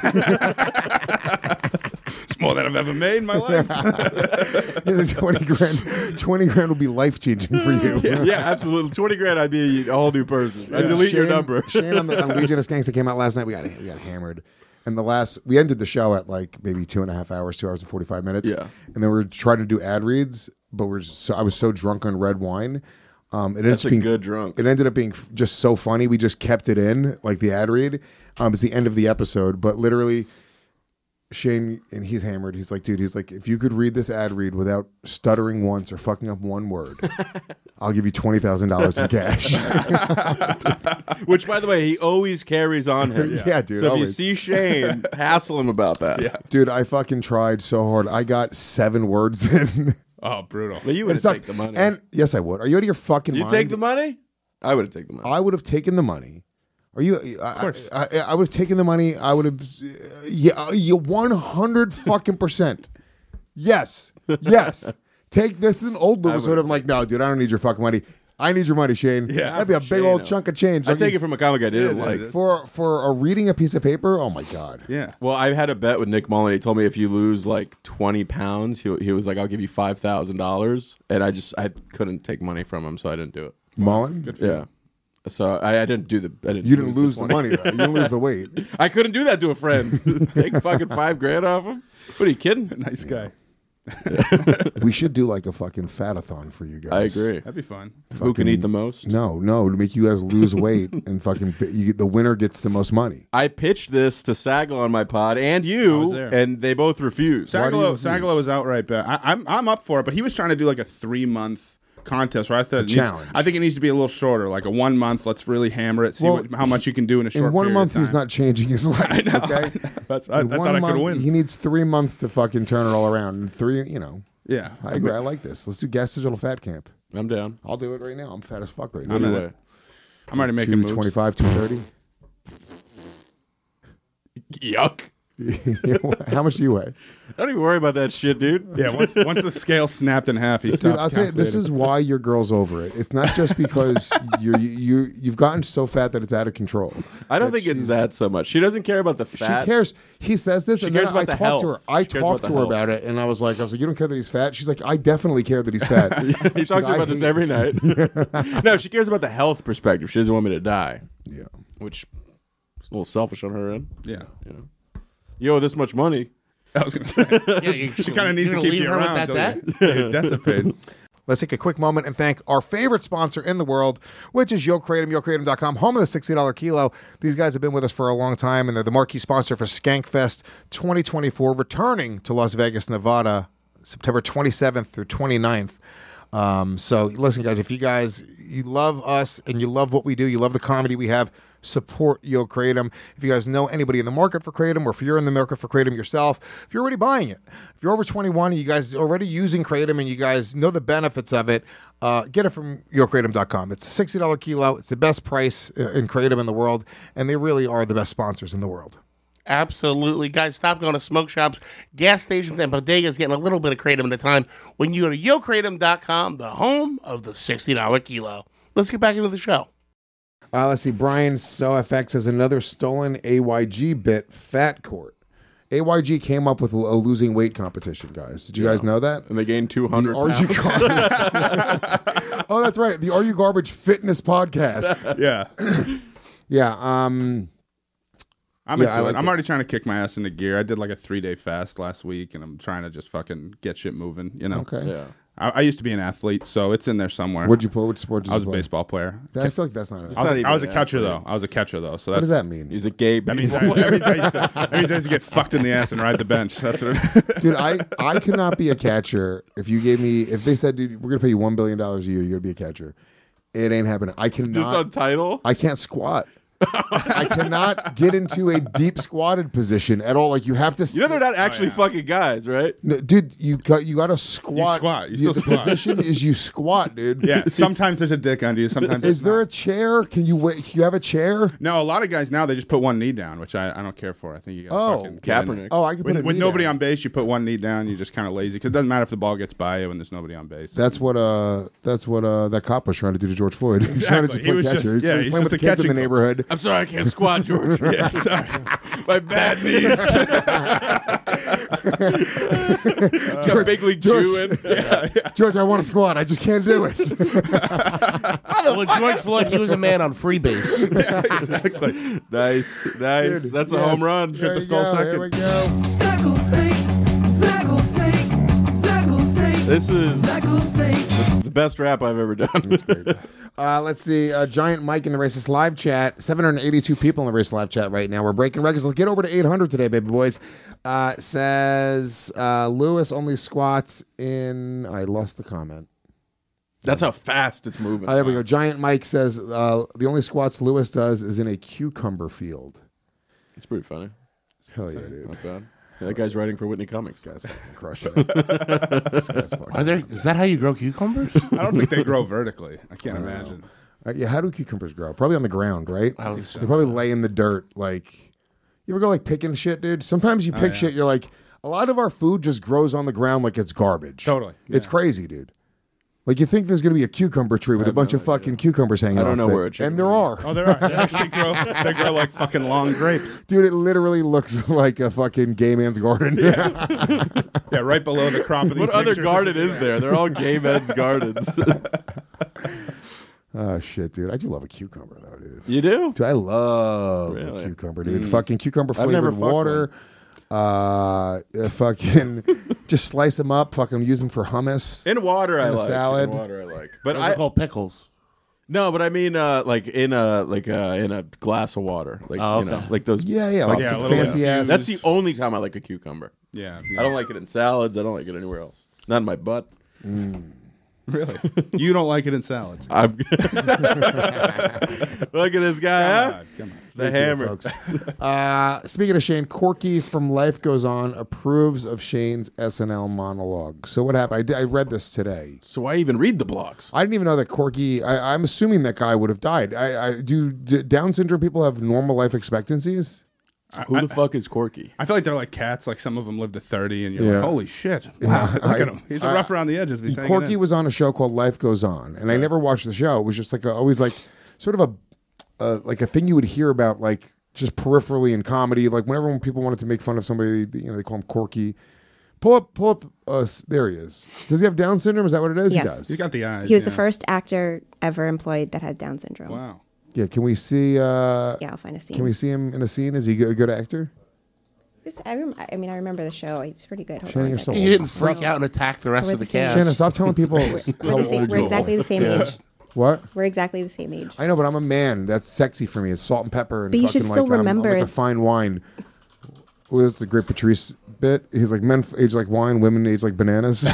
It's more than I've ever made in my life. 20 grand. 20 grand will be life changing for you. Yeah, absolutely. 20 grand, I'd be a whole new person. I'd delete your number. Shane on Legion of Skanks that came out last night. We got hammered. And we ended the show at like maybe 2.5 hours, 2 hours and 45 minutes. Yeah. And then we were trying to do ad reads, but I was so drunk on red wine. That's a good drunk. It ended up being just so funny. We just kept it in, like the ad read. It's the end of the episode, but literally, Shane, and he's hammered. He's like, dude, if you could read this ad read without stuttering once or fucking up one word, I'll give you $20,000 in cash. Which, by the way, he always carries on him. Yeah, dude. So always. if you see Shane, hassle him about that. Yeah. Dude, I fucking tried so hard. I got 7 words in. Oh, brutal. But you would take the money. And yes, I would. Are you out of your fucking mind? You take the money? I would have taken the money. I would have taken the money. Are you? Of course. I would have taken the money. I would have. Yeah, you 100 fucking percent. Yes. Take this. Is an old movie, so I'm like, no, dude, I don't need your fucking money. I need your money, Shane. Yeah, that'd be a big old chunk of change. I take it from a comic I didn't like. For reading a piece of paper. Oh my god. Yeah. Well, I had a bet with Nick Mullen. He told me if you lose like 20 pounds, he was like, I'll give you $5,000, and I couldn't take money from him, so I didn't do it. Mullen? Good for you. So I didn't do the. You didn't lose the money though. You didn't lose the weight. I couldn't do that to a friend. Take fucking $5,000 off him. What are you kidding? Nice guy. We should do like a fucking fat-a-thon for you guys. I agree. That'd be fun. Who can eat the most? No, to make you guys lose weight and fucking the winner gets the most money. I pitched this to Sagalo on my pod and you, and they both refused. Sagalo was outright bet. I'm up for it, but he was trying to do like a 3-month contest where I said challenge. I think it needs to be a little shorter, like a 1 month. Let's really hammer it, see how much you can do in a short. In 1 period month, of time. he's not changing his life. I know. Okay, I thought I could win. He needs 3 months to fucking turn it all around. And 3, Yeah, I agree. I like this. Let's do Gas Digital Fat Camp. I'm down. I'll do it right now. I'm fat as fuck right now. I'm already making moves. 225, 230. Yuck. How much do you weigh? Don't even worry about that shit, dude. Yeah, once the scale snapped in half, he stopped. Dude, I'll tell you, this is why your girl's over it. It's not just because you've gotten so fat that it's out of control. I don't think it's that so much. She doesn't care about the fat. She cares. He says this, She and then cares I about the talked to her. health. I She cares talked about to the her health. about it, and I was like, you don't care that he's fat? She's like, I definitely care that he's fat. He talks about this every night. No, she cares about the health perspective. She doesn't want me to die. Yeah. Which is a little selfish on her end. Yeah. You owe this much money. I was going to say. She kind of needs to keep you around until that's a pain. Let's take a quick moment and thank our favorite sponsor in the world, which is Yo Kratom, YoKratom.com, home of the $60 kilo. These guys have been with us for a long time, and they're the marquee sponsor for Skankfest 2024, returning to Las Vegas, Nevada, September 27th through 29th. So listen, guys, if you love us and you love what we do, you love the comedy we have, support Yo Kratom. If you guys know anybody in the market for Kratom, or if you're in the market for Kratom yourself, if you're already buying it, if you're over 21 and you guys are already using Kratom and you guys know the benefits of it, get it from YoKratom.com. It's a $60 kilo. It's the best price in Kratom in the world, and they really are the best sponsors in the world. Absolutely. Guys, stop going to smoke shops, gas stations, and bodegas getting a little bit of Kratom at a time when you go to YoKratom.com, the home of the $60 kilo. Let's get back into the show. Let's see. Brian SoFX has another stolen AYG bit, Fat Court. AYG came up with a losing weight competition, guys. Did you guys know that? And they gained 200 Are You Garbage? Oh, that's right. The Are You Garbage Fitness Podcast. Yeah. Yeah. I'm into it. I'm already trying to kick my ass into gear. I did like a 3-day fast last week, and I'm trying to just fucking get shit moving, Okay. Yeah. I used to be an athlete, so it's in there somewhere. What'd you play? Which sport did you I was play? a baseball player. I feel like that's not. I was a catcher though. So what does that mean? He's a gay. That means I used to get fucked in the ass and ride the bench. That's what. Dude, I could not be a catcher if they said, dude, we're gonna pay you $1 billion a year, you're gonna be a catcher. It ain't happening. I cannot. Just on title. I can't squat. I cannot get into a deep squatted position at all. Like you have to. You know they're not actually fucking guys, right? No, dude, you got to squat. You still the squat. position is you squat, dude. Yeah. Sometimes there's a dick under you. Sometimes is there a chair? Can you wait? Do you have a chair? No, a lot of guys now they just put one knee down, which I don't care for. I think you got fucking Kaepernick. Oh, I can put when nobody on base, you put one knee down. You're just kind of lazy because it doesn't matter if the ball gets by you when there's nobody on base. That's what that cop was trying to do to George Floyd. He was trying to just play catcher. He's playing with the kids in the neighborhood. I'm sorry, I can't squat. George. Yeah, sorry. My bad knees. George, big league chewing. George, I want to squat. I just can't do it. Well, George Floyd, he was a man on free base. Yeah, exactly. Nice. Dude, That's a home run. There you go. Here we go. Circle snake, circle snake, circle snake. This is the best rap I've ever done. That's great. Let's see. Giant Mike in the Racist live chat. 782 people in the Racist live chat right now. We're breaking records. Let's get over to 800 today, baby boys. Says Lewis only squats in. I lost the comment. That's how fast it's moving. There we go. Giant Mike says the only squats Lewis does is in a cucumber field. It's pretty funny. Hell yeah, dude. Not bad. Yeah, that guy's writing for Whitney Cummings. This guy's fucking crushing it. This guy's fucking Is that how you grow cucumbers? I don't think they grow vertically. I can't imagine. Yeah, how do cucumbers grow? Probably on the ground, right? I would say. They probably lay in the dirt. Like, you ever go like picking shit, dude? Sometimes you pick shit, you're like, a lot of our food just grows on the ground like it's garbage. Totally. It's crazy, dude. Like, you think there's going to be a cucumber tree with a bunch of fucking cucumbers hanging off it. I don't know where it should And there are. Oh, there are. They actually grow. They grow like fucking long grapes. Dude, it literally looks like a fucking gay man's garden. Yeah, right below the crop of these What other pictures garden is there? They're all gay men's gardens. Oh, shit, dude. I do love a cucumber, though, dude. You do? Dude, I love a cucumber, dude. Fucking cucumber-flavored water. Fucking just slice them up. Fucking use them for hummus. In water, I like. Salad. In water, I like. But Those are called pickles. No, but I mean, like in a glass of water, like Oh, you know, okay. like those. like some fancy ass. That's the only time I like a cucumber. Yeah, I don't like it in salads. I don't like it anywhere else. Not in my butt. Really? You don't like it in salads? Look at this guy, huh? Come on. The hammer. Speaking of Shane, Corky from Life Goes On approves of Shane's SNL monologue. So what happened? I read this today. So why even read the blogs? I didn't even know that Corky. I'm assuming that guy would have died. Do Down syndrome people have normal life expectancies? Who the fuck is Corky? I feel like they're like cats. Like some of them live to 30, and you're like, holy shit! Wow, look at him. He's rough around the edges. Corky was on a show called Life Goes On, and I never watched the show. It was just like always like sort of like a thing you would hear about like just peripherally in comedy. Like whenever people wanted to make fun of somebody, they call him Corky. Pull up. There he is. Does he have Down syndrome? Is that what it is? Yes. He does. He's got the eyes. He was the first actor ever employed that had Down syndrome. Wow. Yeah, can we see? Yeah, I'll find a scene. Can we see him in a scene? Is he a good actor? I remember the show. He was pretty good. Hold Shannon, on a you're so second. He didn't freak out and attack the rest of the cast. Shannon, stop telling people how old you We're exactly the same age. What? We're exactly the same age. I know, but I'm a man. That's sexy for me. It's salt and pepper and But you fucking should still like remember I'm like a fine wine. Well, that's the great Patrice bit. He's like, men age like wine, women age like bananas.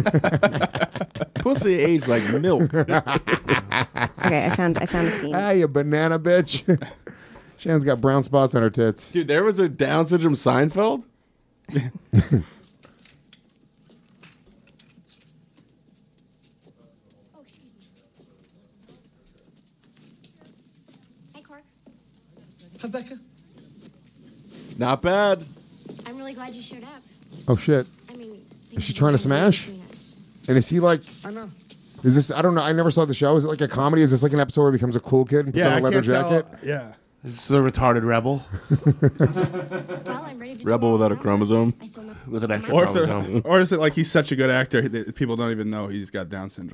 Pussy age like milk. Okay, I found a scene. Ah, you banana bitch. Shannon's got brown spots on her tits. Dude, there was a Down syndrome Seinfeld? Hey, Cork. Hi, Becca. Not bad. I'm really glad you showed up. Oh shit. I mean, Is she trying to smash? And is he like? I know. Is this? I don't know. I never saw the show. Is it like a comedy? Is this like an episode where he becomes a cool kid and puts on a leather jacket? Yeah. It's the retarded rebel. Well, I'm ready to Rebel without a chromosome. With an extra Or, chromosome. or is it like he's such a good actor that people don't even know he's got Down syndrome?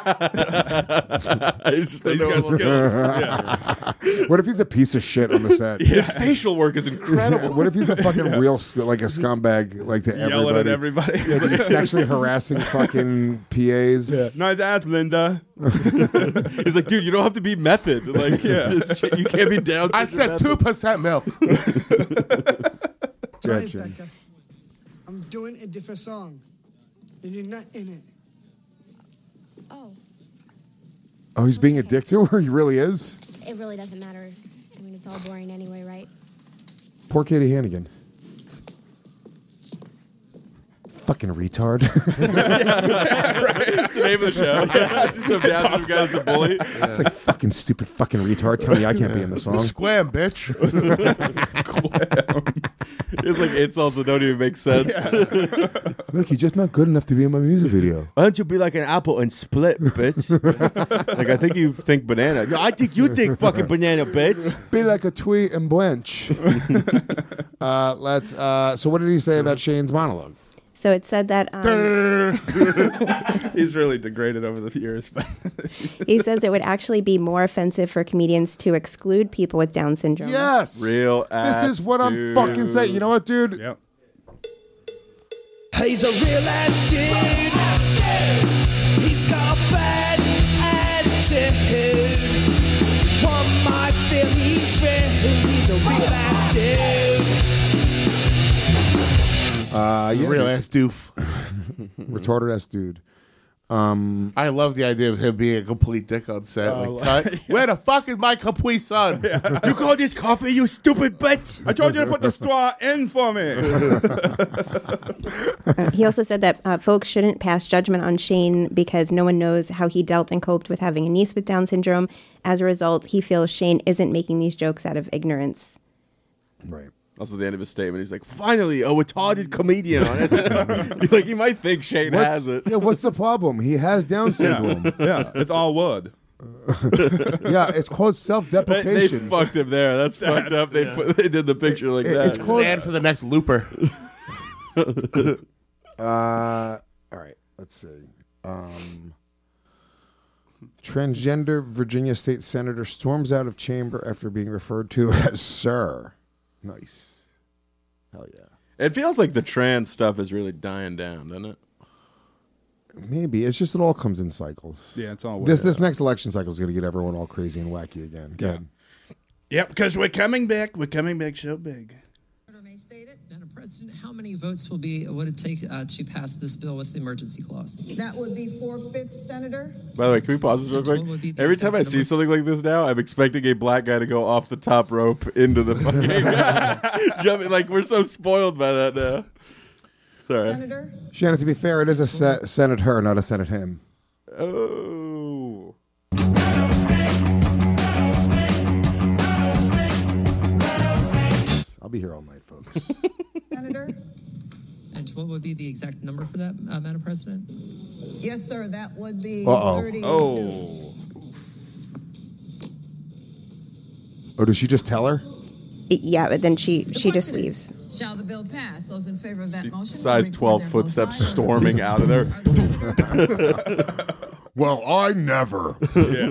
He's just a He's got normal- skills. Yeah. What if he's a piece of shit on the set? His facial work is incredible. What if he's a fucking real like a scumbag, like to Yelling at everybody? everybody. Yeah, he's sexually harassing fucking PAs. Yeah. Nice ass, Linda. He's like, dude, you don't have to be method. Like, just, you can't be down. I said 2% milk. Hi, Gotcha. Becca. I'm doing a different song. And you're not in it. Oh, Oh, he's being a dick to her. He really is. it really doesn't matter. I mean, it's all boring anyway, right? Poor Katie Hannigan. Fucking retard. That's the name of the show. Just some Down syndrome guy's a bully. It's like fucking stupid fucking retard. Tell me I can't be in the song. Squam, bitch. It's like insults that don't even make sense. Look, you're just not good enough to be in my music video. Why don't you be like an apple and split, bitch? Like, I think you think banana. No, I think you think fucking banana, bitch. Be like a tweet and blench. So what did he say about Shane's monologue? So it said that He's really degraded over the years. But he says it would actually be more offensive for comedians to exclude people with Down syndrome. Yes. Real ass. This is what dude. I'm fucking saying. You know what, dude? Yep. He's a real ass dude. attitude. One might feel he's real, he's a real ass dude. Real ass doof. Retarded ass dude. I love the idea of him being a complete dick on set. Cut. Where the fuck is my Capri Sun? You call this coffee, you stupid bitch? I told you to put the straw in for me. He also said that folks shouldn't pass judgment on Shane because no one knows how he dealt and coped with having a niece with Down syndrome. As a result, he feels Shane isn't making these jokes out of ignorance. Right. Also, at the end of his statement, he's like, "Finally, a retarded comedian on it." Like he might think Shane has it. Yeah, what's the problem? He has Down syndrome. Yeah, it's all wood. Yeah, it's called self-deprecation. They fucked him there. That's fucked up. They did the picture like that. It's called Man for the next Looper. All right, let's see. Transgender Virginia State Senator storms out of chamber after being referred to as Sir. Nice. Hell yeah. It feels like the trans stuff is really dying down, doesn't it? Maybe. It's just it all comes in cycles. Yeah, it's all This next election cycle is going to get everyone all crazy and wacky again. Go ahead. Yep, because we're coming back. We're coming back so big. Madam President, how many votes would it take to pass this bill with the emergency clause? That would be 4/5, Senator. By the way, can we pause this real quick? Every time I see something like this now, I'm expecting a black guy to go off the top rope into the fucking jumping. Like we're so spoiled by that now. Sorry, Senator. Shannon, to be fair, it is a Senate her, not a Senate him. Oh. I'll be here all night, folks. Senator. And what would be the exact number for that, Madam President? Yes, sir. That would be 32. Oh, did she just tell her? Yeah, but then she just leaves. Shall the bill pass? Those in favor of that motion? Size 12 footsteps storming out of there. Well, I never. Yeah.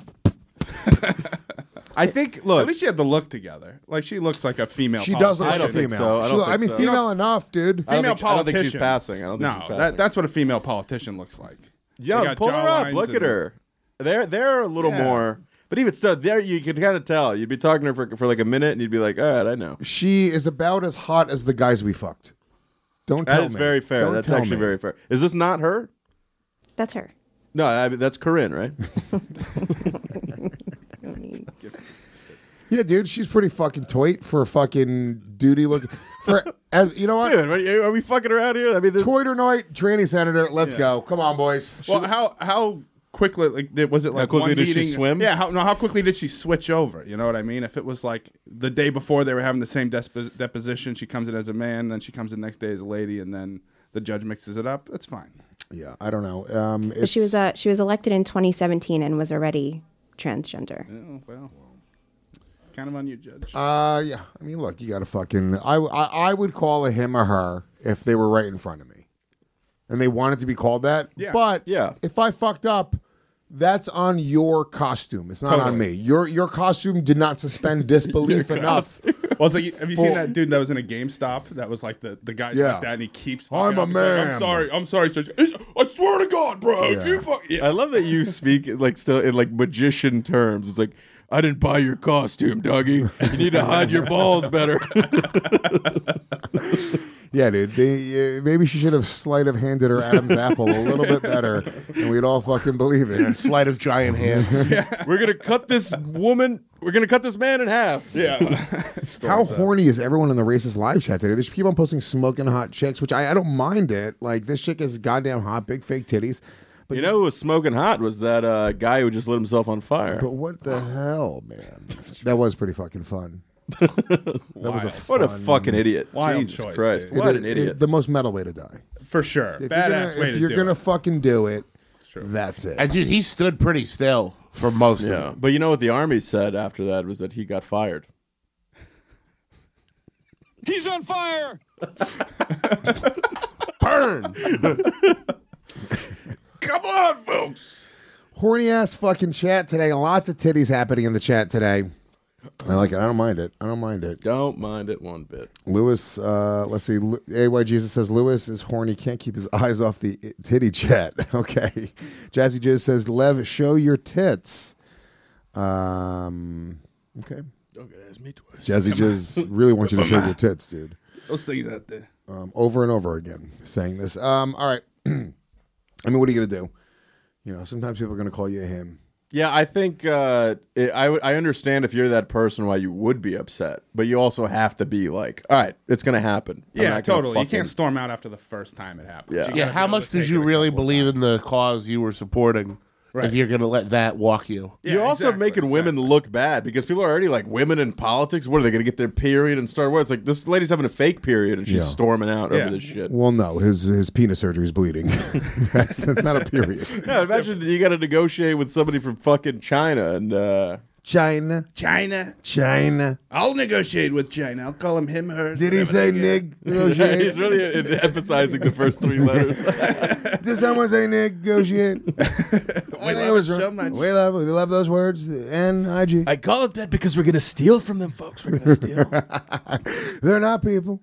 I think. Look, at least she had the look together. Like she looks like a female. She does look I like don't a think female. so. I mean, female enough, dude. Female I don't think she's passing. I don't think she's passing. That's what a female politician looks like. Yo, pull her up. Look at her. They're a little more. But even still, there you could kind of tell. You'd be talking to her for like a minute, and you'd be like, "All right, I know." She is about as hot as the guys we fucked. Don't tell me. That is very fair. That's actually very fair. Is this not her? That's her. No, I mean, that's Corinne, right? Yeah, dude, she's pretty fucking toit for a fucking duty look. For as you know what? Dude, are we fucking around here? I mean, toit or night, tranny senator. Let's go. Come on, boys. Well, how quickly was it? Like how quickly one did meeting? she swim? Yeah. How quickly did she switch over? You know what I mean? If it was like the day before they were having the same deposition, she comes in as a man, then she comes in the next day as a lady, and then the judge mixes it up. That's fine. Yeah, I don't know. But she was elected in 2017 and was already transgender. Oh, well. Kind of on you, Judge. Yeah. I mean, look, you got to fucking. I would call a him or her if they were right in front of me, and they wanted to be called that. Yeah. But yeah, if I fucked up, that's on your costume. It's not on me. Your costume did not suspend disbelief enough. Well, it's like, have you seen that dude that was in a GameStop? That was like the guy's like that, and he keeps. I'm a man. Like, I'm sorry, sir. I swear to God, bro. If you fuck, I love that you speak like still in like magician terms. It's like, I didn't buy your costume, doggy. You need to hide your balls better. Yeah, dude. Maybe she should have sleight of handed her Adam's apple a little bit better, and we'd all fucking believe it. Yeah, sleight of giant hands. We're gonna cut this woman. We're gonna cut this man in half. Yeah. How horny is everyone in the racist live chat today? They just keep on posting smoking hot chicks, which I don't mind it. Like, this chick is goddamn hot, big fake titties. But you know who was smoking hot was that guy who just lit himself on fire. But what the hell, man? That was pretty fucking fun. That was what a fucking idiot. Wild Jesus choice, Christ. dude. What an idiot. The most metal way to die. For sure. Badass way to do it. If you're going to fucking do it, that's it. And dude, he stood pretty still for most of it. But you know what the Army said after that was that he got fired. He's on fire! Burn! Come on, folks. Horny ass fucking chat today. Lots of titties happening in the chat today. I like it. I don't mind it. I don't mind it. Don't mind it one bit. Lewis, let's see. AY Jesus says Lewis is horny. Can't keep his eyes off the titty chat. Okay. Jazzy Jizz says Lev, show your tits. Okay. Don't get ask me twice. Jazzy Jizz really wants you to show your tits, dude. Those things out there. Over and over again saying this. All right. I mean, what are you going to do? You know, sometimes people are going to call you a him. Yeah, I think I understand if you're that person why you would be upset, but you also have to be like, all right, it's going to happen. Yeah, totally. You can't storm out after the first time it happens. Yeah. How much did you really believe in the cause you were supporting? Right. If you're going to let that walk you. Yeah, you're also making women look bad because people are already like, women in politics, what are they going to get their period and start what? It's like, this lady's having a fake period and she's storming out over this shit. Well, no, his penis surgery is bleeding. That's not a period. Yeah, imagine you got to negotiate with somebody from fucking China and... China. I'll negotiate with China. I'll call him, her. Did he say negotiate? He's really emphasizing the first three letters. Did someone say negotiate? We love it so much. We love those words. N-I-G. I call it that because we're going to steal from them, folks. We're going to steal. They're not people.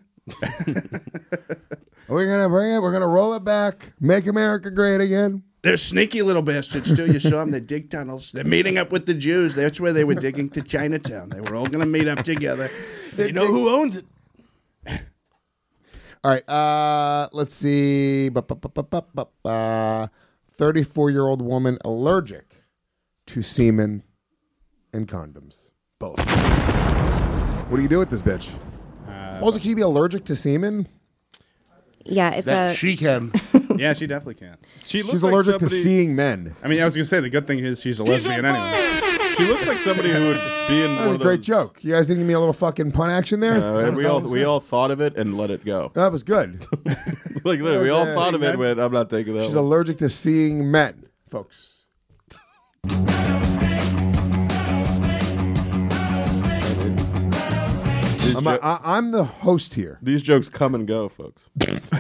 We're going to bring it. We're going to roll it back. Make America great again. They're sneaky little bastards, too. You saw them. They dig tunnels. They're meeting up with the Jews. That's where they were digging to Chinatown. They were all going to meet up together. You know who owns it. All right. Let's see. 34-year-old woman allergic to semen and condoms. Both. What do you do with this bitch? Also, can you be allergic to semen? Yeah, it's she can. Yeah, she definitely can. She's allergic to seeing men. I mean, I was going to say, the good thing is she's a lesbian anyway. She looks like somebody who would be in one of those... Great joke. You guys didn't give me a little fucking pun action there? We all thought of it and let it go. That was good. Like, literally, we all thought of it, but I'm not taking that She's one. allergic to seeing men, folks. I'm the host here. These jokes come and go, folks.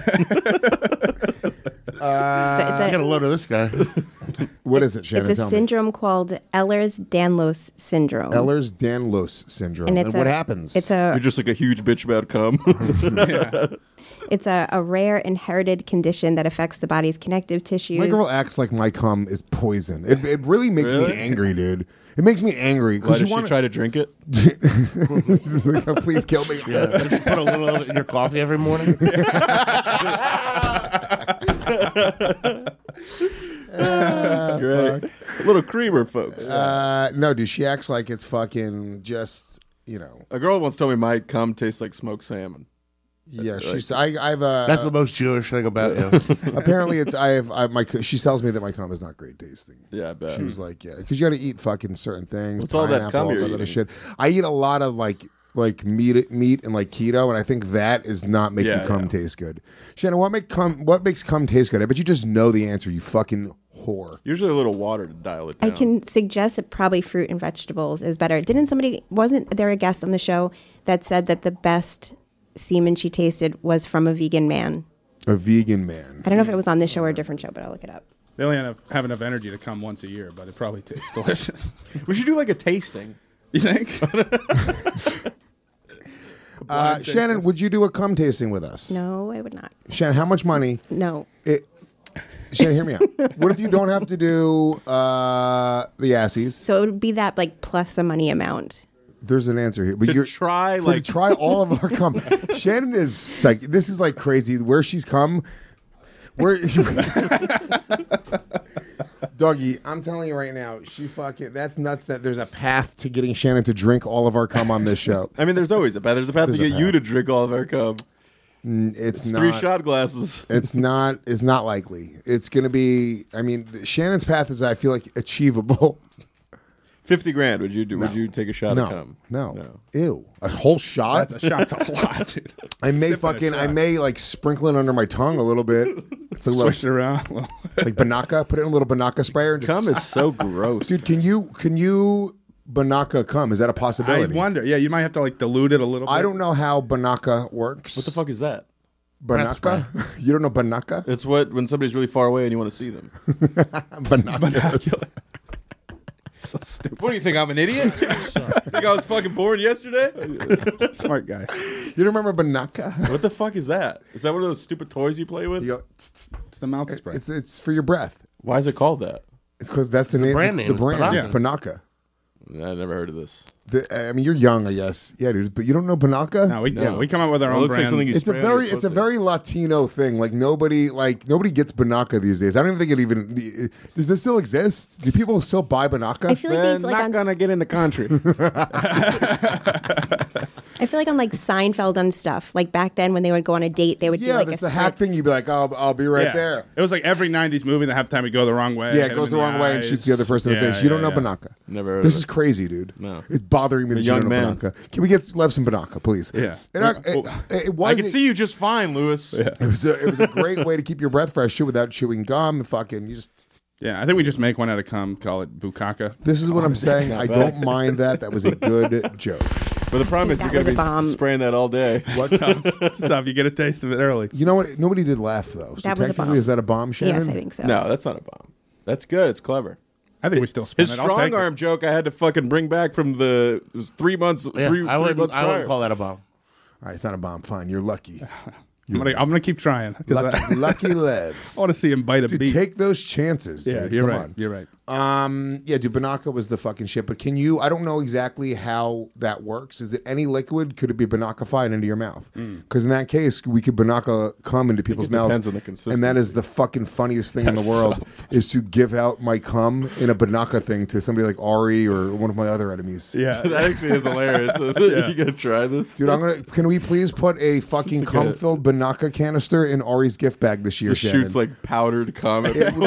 I got a load of this guy. What is it, Shannon? It's a syndrome called Ehlers-Danlos syndrome. Ehlers-Danlos syndrome. And what happens? You're just like a huge bitch about cum. It's a rare inherited condition that affects the body's connective tissue. My girl acts like my cum is poison. It really makes me angry, dude. It makes me angry. Why does she try to drink it? Please kill me. Yeah. Did you put a little of it in your coffee every morning? That's great. A little creamer, folks. No, dude, she acts like it's fucking just, A girl once told me my cum tastes like smoked salmon. Yeah, I've that's the most Jewish thing about you. Apparently, she tells me that my cum is not great tasting. Yeah, I bet. She was like, yeah, because you got to eat fucking certain things. What's all that cum you're other eating? shit. I eat a lot of like meat and like keto, and I think that is not making cum taste good. Shannon, what makes cum taste good? I bet you just know the answer. You fucking whore. Usually a little water to dial it down. I can suggest that probably fruit and vegetables is better. Wasn't there a guest on the show that said that the best semen she tasted was from a vegan man? A vegan man. I don't know if it was on this show or a different show, but I'll look it up. They only have enough energy to come once a year, but it probably tastes delicious. We should do like a tasting. You think? Shannon, would you do a cum tasting with us? No, I would not. Shannon, how much money? No. Shannon, hear me out. What if you don't have to do the assies? So it would be that plus a money amount. There's an answer here. To try all of our cum. Shannon is psych. This is like crazy. Where she's come. Doggy, I'm telling you right now, that's nuts that there's a path to getting Shannon to drink all of our cum on this show. I mean, there's always a path. There's a path to get you to drink all of our cum. It's not 3 shot glasses. It's not likely. It's going to be, Shannon's path is, I feel like, achievable. 50 grand. Would you take a shot of cum? No. Ew. A whole shot? That's a shot's a lot, dude. I may sprinkle it under my tongue a little bit. It's a Swish it around. Like Banaka. Put it in a little Banaka sprayer. And cum is so gross. Dude, can you Banaka cum? Is that a possibility? I wonder. Yeah, you might have to dilute it a little bit. I don't know how Banaka works. What the fuck is that? Banaka? You don't know Banaka? It's when somebody's really far away and you want to see them. Banakas. So stupid. What do you think? I'm an idiot? Think I was fucking born yesterday? Smart guy. You don't remember Banaka? What the fuck is that? Is that one of those stupid toys you play with? You go, It's the mouth spray. it's for your breath. Why is it called that? It's because that's the name. brand name The is brand is Banaka. Banaka. I never heard of this. I mean, you're young, I guess. Yeah, dude, but you don't know Banaka? No, we come up with our It own looks like brand. something you It's a spray on your very pussy. Latino thing. Like nobody gets Banaka these days. I don't even think it even does this still exist? Do people still buy Banaka? I feel like these like on get in the country. I feel like on like Seinfeld and stuff. Like back then when they would go on a date, they would do Yeah, like that's a the hack spritz. thing. You'd be like, I'll be right Yeah. there. It was like every 90s movie that half the time would go the wrong way. Yeah, hit it him goes the in wrong way and eyes. shoots the other person in the face. You don't know Banaka. Never heard This of is it. crazy, dude. No. It's bothering me that you young don't know man. Banaka. Can we get Lev some Banaka, please? Yeah. It was. I can see you just fine, Lewis. Yeah. It was a great way to keep your breath fresh too, without chewing gum. Fucking, you just. Yeah, I think we just make one out of cum, call it Bukaka. This is what I'm saying. Not I bad. don't mind that. That was a good joke. But the problem is That you're was a going to bomb. be spraying that all day. What? It's tough. You get a taste of it early. You know what? Nobody did laugh though. So That was a technically, bomb. is that a bomb, Shannon? Yes, I think so. No, that's not a bomb. That's good. It's clever. I think we still spin His it. I'll take strong it. arm joke I had to fucking bring back from it was 3 months. Yeah, three I months wouldn't prior. call that a bomb. All right, it's not a bomb. Fine, you're lucky. I'm gonna keep trying. 'Cause Lucky Lev. I want to see him bite a Dude, beat. take those chances. Yeah, dude. you're Come right. on. You're right. Yeah, dude, Banaka was the fucking shit. But can you? I don't know exactly how that works. Is it any liquid? Could it be Banaka-fied into your mouth? Because in that case, we could Banaka cum into people's mouths. depends on the consistency. And that is the fucking funniest thing in the world is to give out my cum in a Banaka thing to somebody like Ari or one of my other enemies. Yeah. That actually is hilarious. You gonna try this? Dude, can we please put a fucking cum-filled Banaka canister in Ari's gift bag this year, It Shannon? shoots like powdered cum.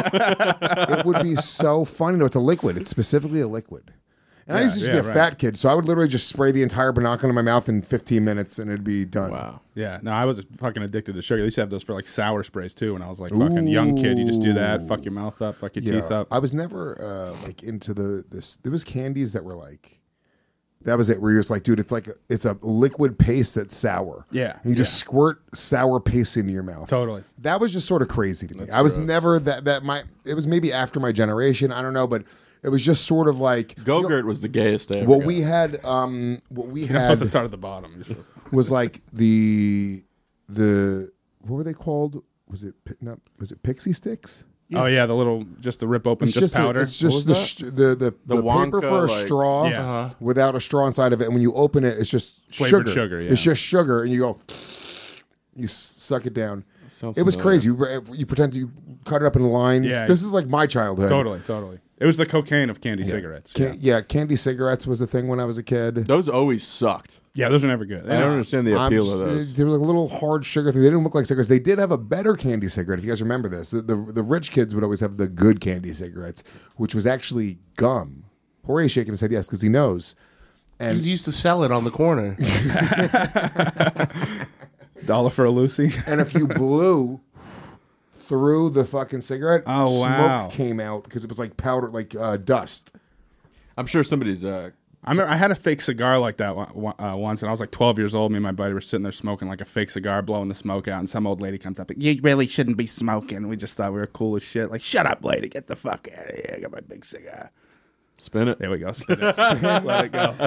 It would be so funny. No, it's a liquid. It's specifically a liquid. And I used to just be a right. fat kid, so I would literally just spray the entire Banaka in my mouth in 15 minutes, and it'd be done. Wow. Yeah, no, I was fucking addicted to sugar. They used to have those for like sour sprays too. When I was like fucking young kid, you just do that, fuck your mouth up, fuck your teeth up. I was never like into this. There was candies that were like, that was it. Where you're just like, dude, it's a liquid paste that's sour. Yeah, and you just squirt sour paste into your mouth. Totally. That was just sort of crazy to me. That's I was gross. never it was maybe after my generation. I don't know, but it was just sort of like Go-Gurt was the gayest I ever what got. we had. What we You're had supposed to start at the bottom. was like the what were they called? Was it Pixie Sticks? Oh yeah, the little just the rip open, It's just powder. It's just the paper Wonka, for a like- straw Yeah. without a straw inside of it, and when you open it, it's just Flavored sugar, yeah. It's just sugar, and you go, you suck it down. Sounds It was familiar. crazy. You pretend you cut it up in lines. Yeah. This is like my childhood. Totally. It was the cocaine of candy cigarettes. Candy cigarettes was a thing when I was a kid. Those always sucked. Yeah, those are never good. I don't understand the appeal of those. They were like a little hard sugar thing. They didn't look like cigarettes. They did have a better candy cigarette. If you guys remember this, the rich kids would always have the good candy cigarettes, which was actually gum. Jorge's shaking his head yes because he knows. And You used to sell it on the corner. $1 for a Lucy. And if you blew through the fucking cigarette, Oh, wow. smoke came out because it was like powder, like dust. I'm sure somebody's. I remember I had a fake cigar like that once, and I was like 12 years old. Me and my buddy were sitting there smoking like a fake cigar, blowing the smoke out, and some old lady comes up, like, you really shouldn't be smoking. We just thought we were cool as shit. Like, shut up, lady, get the fuck out of here. I got my big cigar. Spin it. There we go. Spin it. Let it go.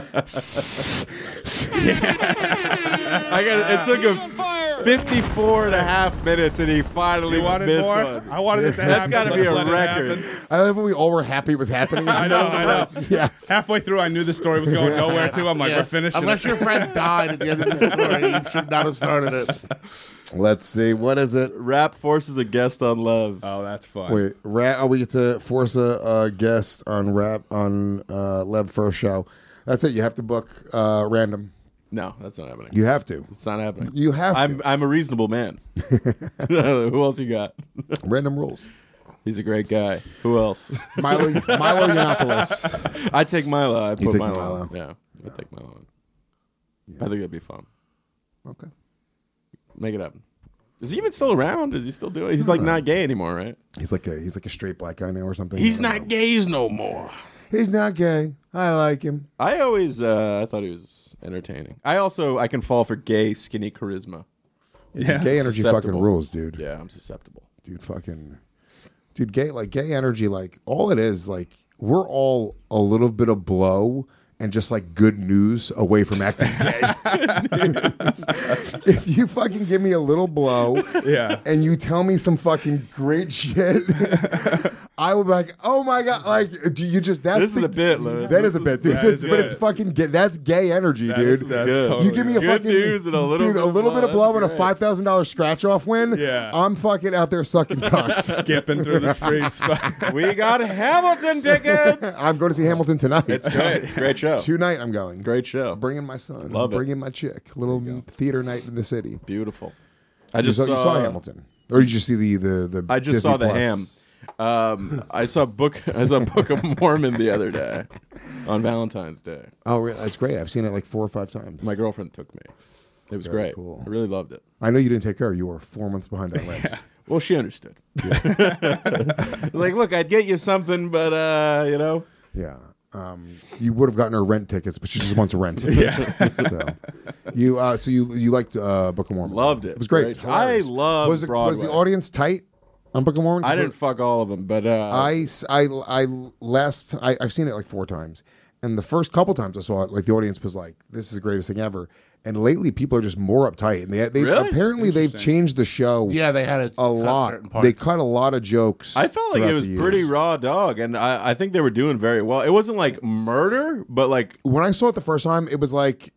It took him 54 and a half minutes, and he finally You wanted missed more? one. I wanted it to That's happen. got to be Let's a let it record. happen. I love when we all were happy it was happening. I know. Yes. Halfway through, I knew the story was going nowhere, too. I'm like, Yeah. we're finished. Unless your friend died at the end of the story, you should not have started it. Let's see. What is it? Rap forces a guest on Lev. Oh, that's fun. Wait, we get to force a guest on Lev First Show. That's it. You have to book random. No, that's not happening. You have to. It's not happening. You have to. I'm a reasonable man. Who else you got? Random rules. He's a great guy. Who else? Milo Yiannopoulos. I take Milo. I put take Milo. Milo. Yeah, I take Milo. I think that'd be fun. Okay. Make it happen. Is he even still around? Is he still doing it? He's like not gay anymore, right? He's like a straight black guy now or something. He's not gays no more. He's not gay. I like him. I always I thought he was entertaining. I can fall for gay skinny charisma. Yeah. Gay energy Susceptible. fucking rules, dude. Yeah, I'm susceptible. Dude, gay energy, like all it is, like we're all a little bit of blow and just like good news away from acting gay. If you fucking give me a little blow and you tell me some fucking great shit, I will be like, oh my God, like, do you just, that's This is a bit, Louis. That is a bit, dude. But it's fucking, that's gay energy, dude. That's totally you give me a good fucking, news and a little dude, bit a little bit of blow and a great. $5,000 scratch-off win, I'm fucking out there sucking cocks. Skipping through the streets. We got Hamilton tickets. I'm going to see Hamilton tonight. It's great. It's a great show. Tonight I'm going. Great show. Bringing my son. Love it. Bringing my chick. Little theater night in the city. Beautiful. You saw Hamilton, or did you see the? I just Disney saw the Plus? Ham. I saw Book of Mormon the other day on Valentine's Day. Oh, really? That's great. I've seen it like 4 or 5 times. My girlfriend took me. It was Very great. cool. I really loved it. I know you didn't take her. You were 4 months behind on rent. Well, she understood. Like, look, I'd get you something, but you know. Yeah. You would have gotten her rent tickets, but she just wants to rent. So you liked Book of Mormon? Loved it. It was great. I love Broadway. Was the audience tight on Book of Mormon? I didn't fuck all of them, but I've seen it like 4 times, and the first couple times I saw it, like the audience was like, "This is the greatest thing ever." And lately, people are just more uptight, and they Really? apparently they've changed the show. Yeah, they had a lot. They cut a lot of jokes. I felt like it was pretty raw dog, and I think they were doing very well. It wasn't like murder, but like when I saw it the first time, it was like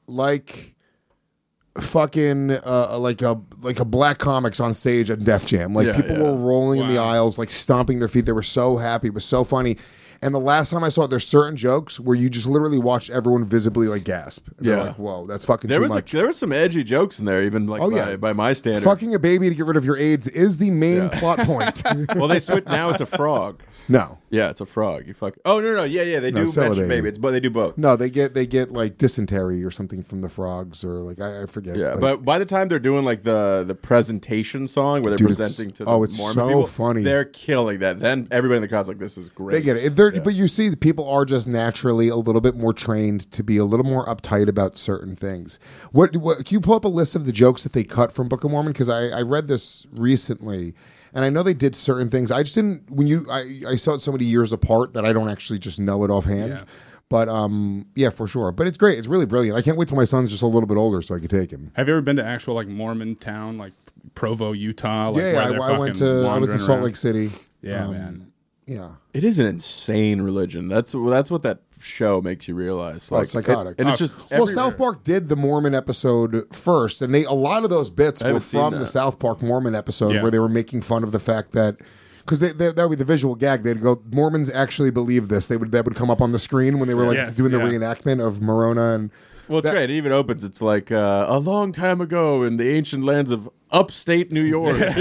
fucking like a Black Comics on stage at Def Jam. Like people were rolling in the aisles, like stomping their feet. They were so happy. It was so funny. And the last time I saw it, there's certain jokes where you just literally watch everyone visibly like gasp. And they're like, whoa, that's fucking too much. There was some edgy jokes in there, even like by my standards. Fucking a baby to get rid of your AIDS is the main plot point. Well, they switched. Now it's a frog. No. Yeah, it's a frog. You fuck. Oh no. Yeah. They do mention baby. But they do both. No, they get like dysentery or something from the frogs, or like I forget. Yeah, like, but by the time they're doing like the presentation song where they're presenting to the it's Mormon so people, funny. They're killing that. Then everybody in the crowd's like, "This is great." They get it. But you see, the people are just naturally a little bit more trained to be a little more uptight about certain things. What can you pull up a list of the jokes that they cut from Book of Mormon? Because I read this recently. And I know they did certain things. I just didn't. I saw it so many years apart that I don't actually just know it offhand. Yeah. But yeah, for sure. But it's great. It's really brilliant. I can't wait till my son's just a little bit older so I could take him. Have you ever been to actual like Mormon town, like Provo, Utah? Like, Yeah, I went to Salt Lake City. Yeah, man. Yeah. It is an insane religion. That's what that show makes you realize. Like, it's psychotic. And it's just well, South Park did the Mormon episode first, and a lot of those bits were from the South Park Mormon episode where they were making fun of the fact that. Because that would be the visual gag. They'd go, Mormons actually believe this. That would come up on the screen when they were doing the reenactment of Moroni and. Well, it's great. It even opens. It's like a long time ago in the ancient lands of upstate New York, and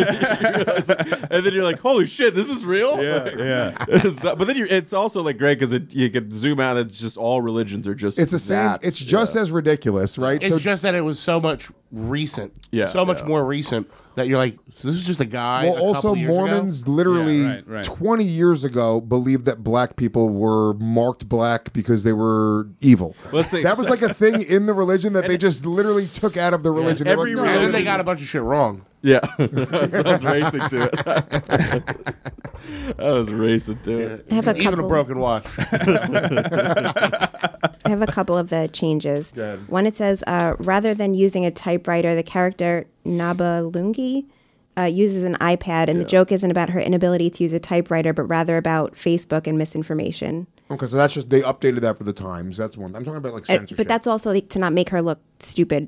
then you're like, "Holy shit, this is real!" Yeah. But then it's also like great because you could zoom out. It's just all religions are just. It's the same. It's just as ridiculous, right? It's just that it was so much recent. So much more recent that you're like, so this is just a guy. Well, also Mormons literally 20 years ago believed that black people were marked black because they were evil. That was like a thing in the religion that they just literally took out of the religion. And then they got a bunch of shit wrong. Yeah, I was racing to it. I was racing to it. I have a Even couple. a broken watch. I have a couple of the changes. One, it says, rather than using a typewriter, the character Nabalungi uses an iPad, and the joke isn't about her inability to use a typewriter, but rather about Facebook and misinformation. Okay, so that's just, they updated that for the times. That's one. I'm talking about like censorship. But that's also like, to not make her look stupid.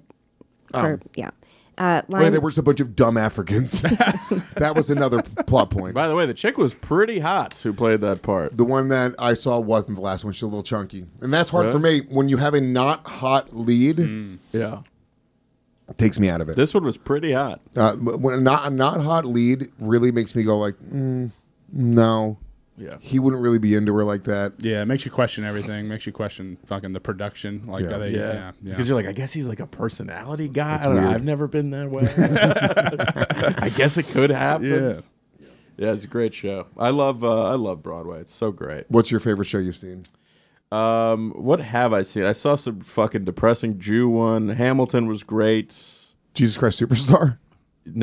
Wait, they were just a bunch of dumb Africans. That was another plot point. By the way, the chick was pretty hot who played that part. The one that I saw wasn't the last one. She's a little chunky. And that's hard for me. When you have a not hot lead, it takes me out of it. This one was pretty hot. When a not hot lead really makes me go like, no. Yeah. He wouldn't really be into her like that. Yeah, it makes you question everything. Makes you question fucking the production. Like, Because you're like, I guess he's like a personality guy. It's I don't know. weird. I've never been that way. I guess it could happen. Yeah, it's a great show. I love Broadway. It's so great. What's your favorite show you've seen? What have I seen? I saw some fucking depressing Jew one. Hamilton was great. Jesus Christ Superstar?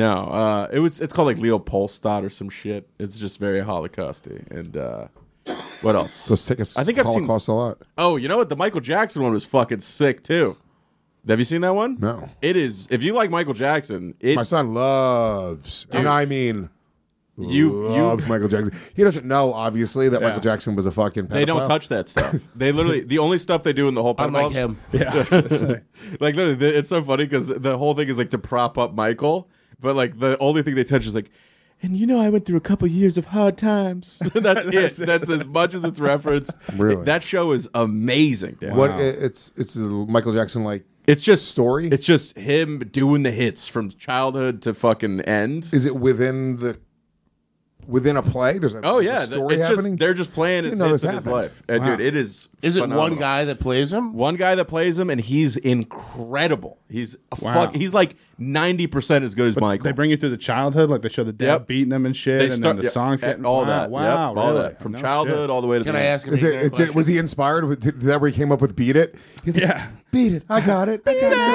No, it's called like Leopoldstadt or some shit. It's just very Holocausty, and What else? Those sickest I think I've seen Holocaust a lot. Oh, you know what? The Michael Jackson one was fucking sick too. Have you seen that one? No. It is. If you like Michael Jackson, my son loves, Dude. and I mean, loves Michael Jackson. He doesn't know, obviously, that Michael Jackson was a fucking pedophile. They don't touch that stuff. They literally, the only stuff they do in the whole Unlike him. Yeah, I was gonna say. Like literally, it's so funny because the whole thing is like to prop up Michael, but like the only thing they touch is like, and you know, I went through a couple years of hard times. That's it. That's as much as it's referenced. Really? That show is amazing. Yeah. What it's a Michael Jackson like. It's just story. It's just him doing the hits from childhood to fucking end. Is it within a play? There's a story it's happening. They're just playing his hits in his life. Wow. Dude, it is. Is it phenomenal. one guy that plays him? One guy that plays him, and he's incredible. He's Wow. He's like 90% as good as Michael. They bring you through the childhood, like they show the dad beating them and shit, and then the songs getting all that. Wow, Yep, all really? that from No childhood shit. all the way to Can the I end. ask him? Was he inspired? Did that where he came up with "Beat It"? He's like, Yeah. Beat it. I got it.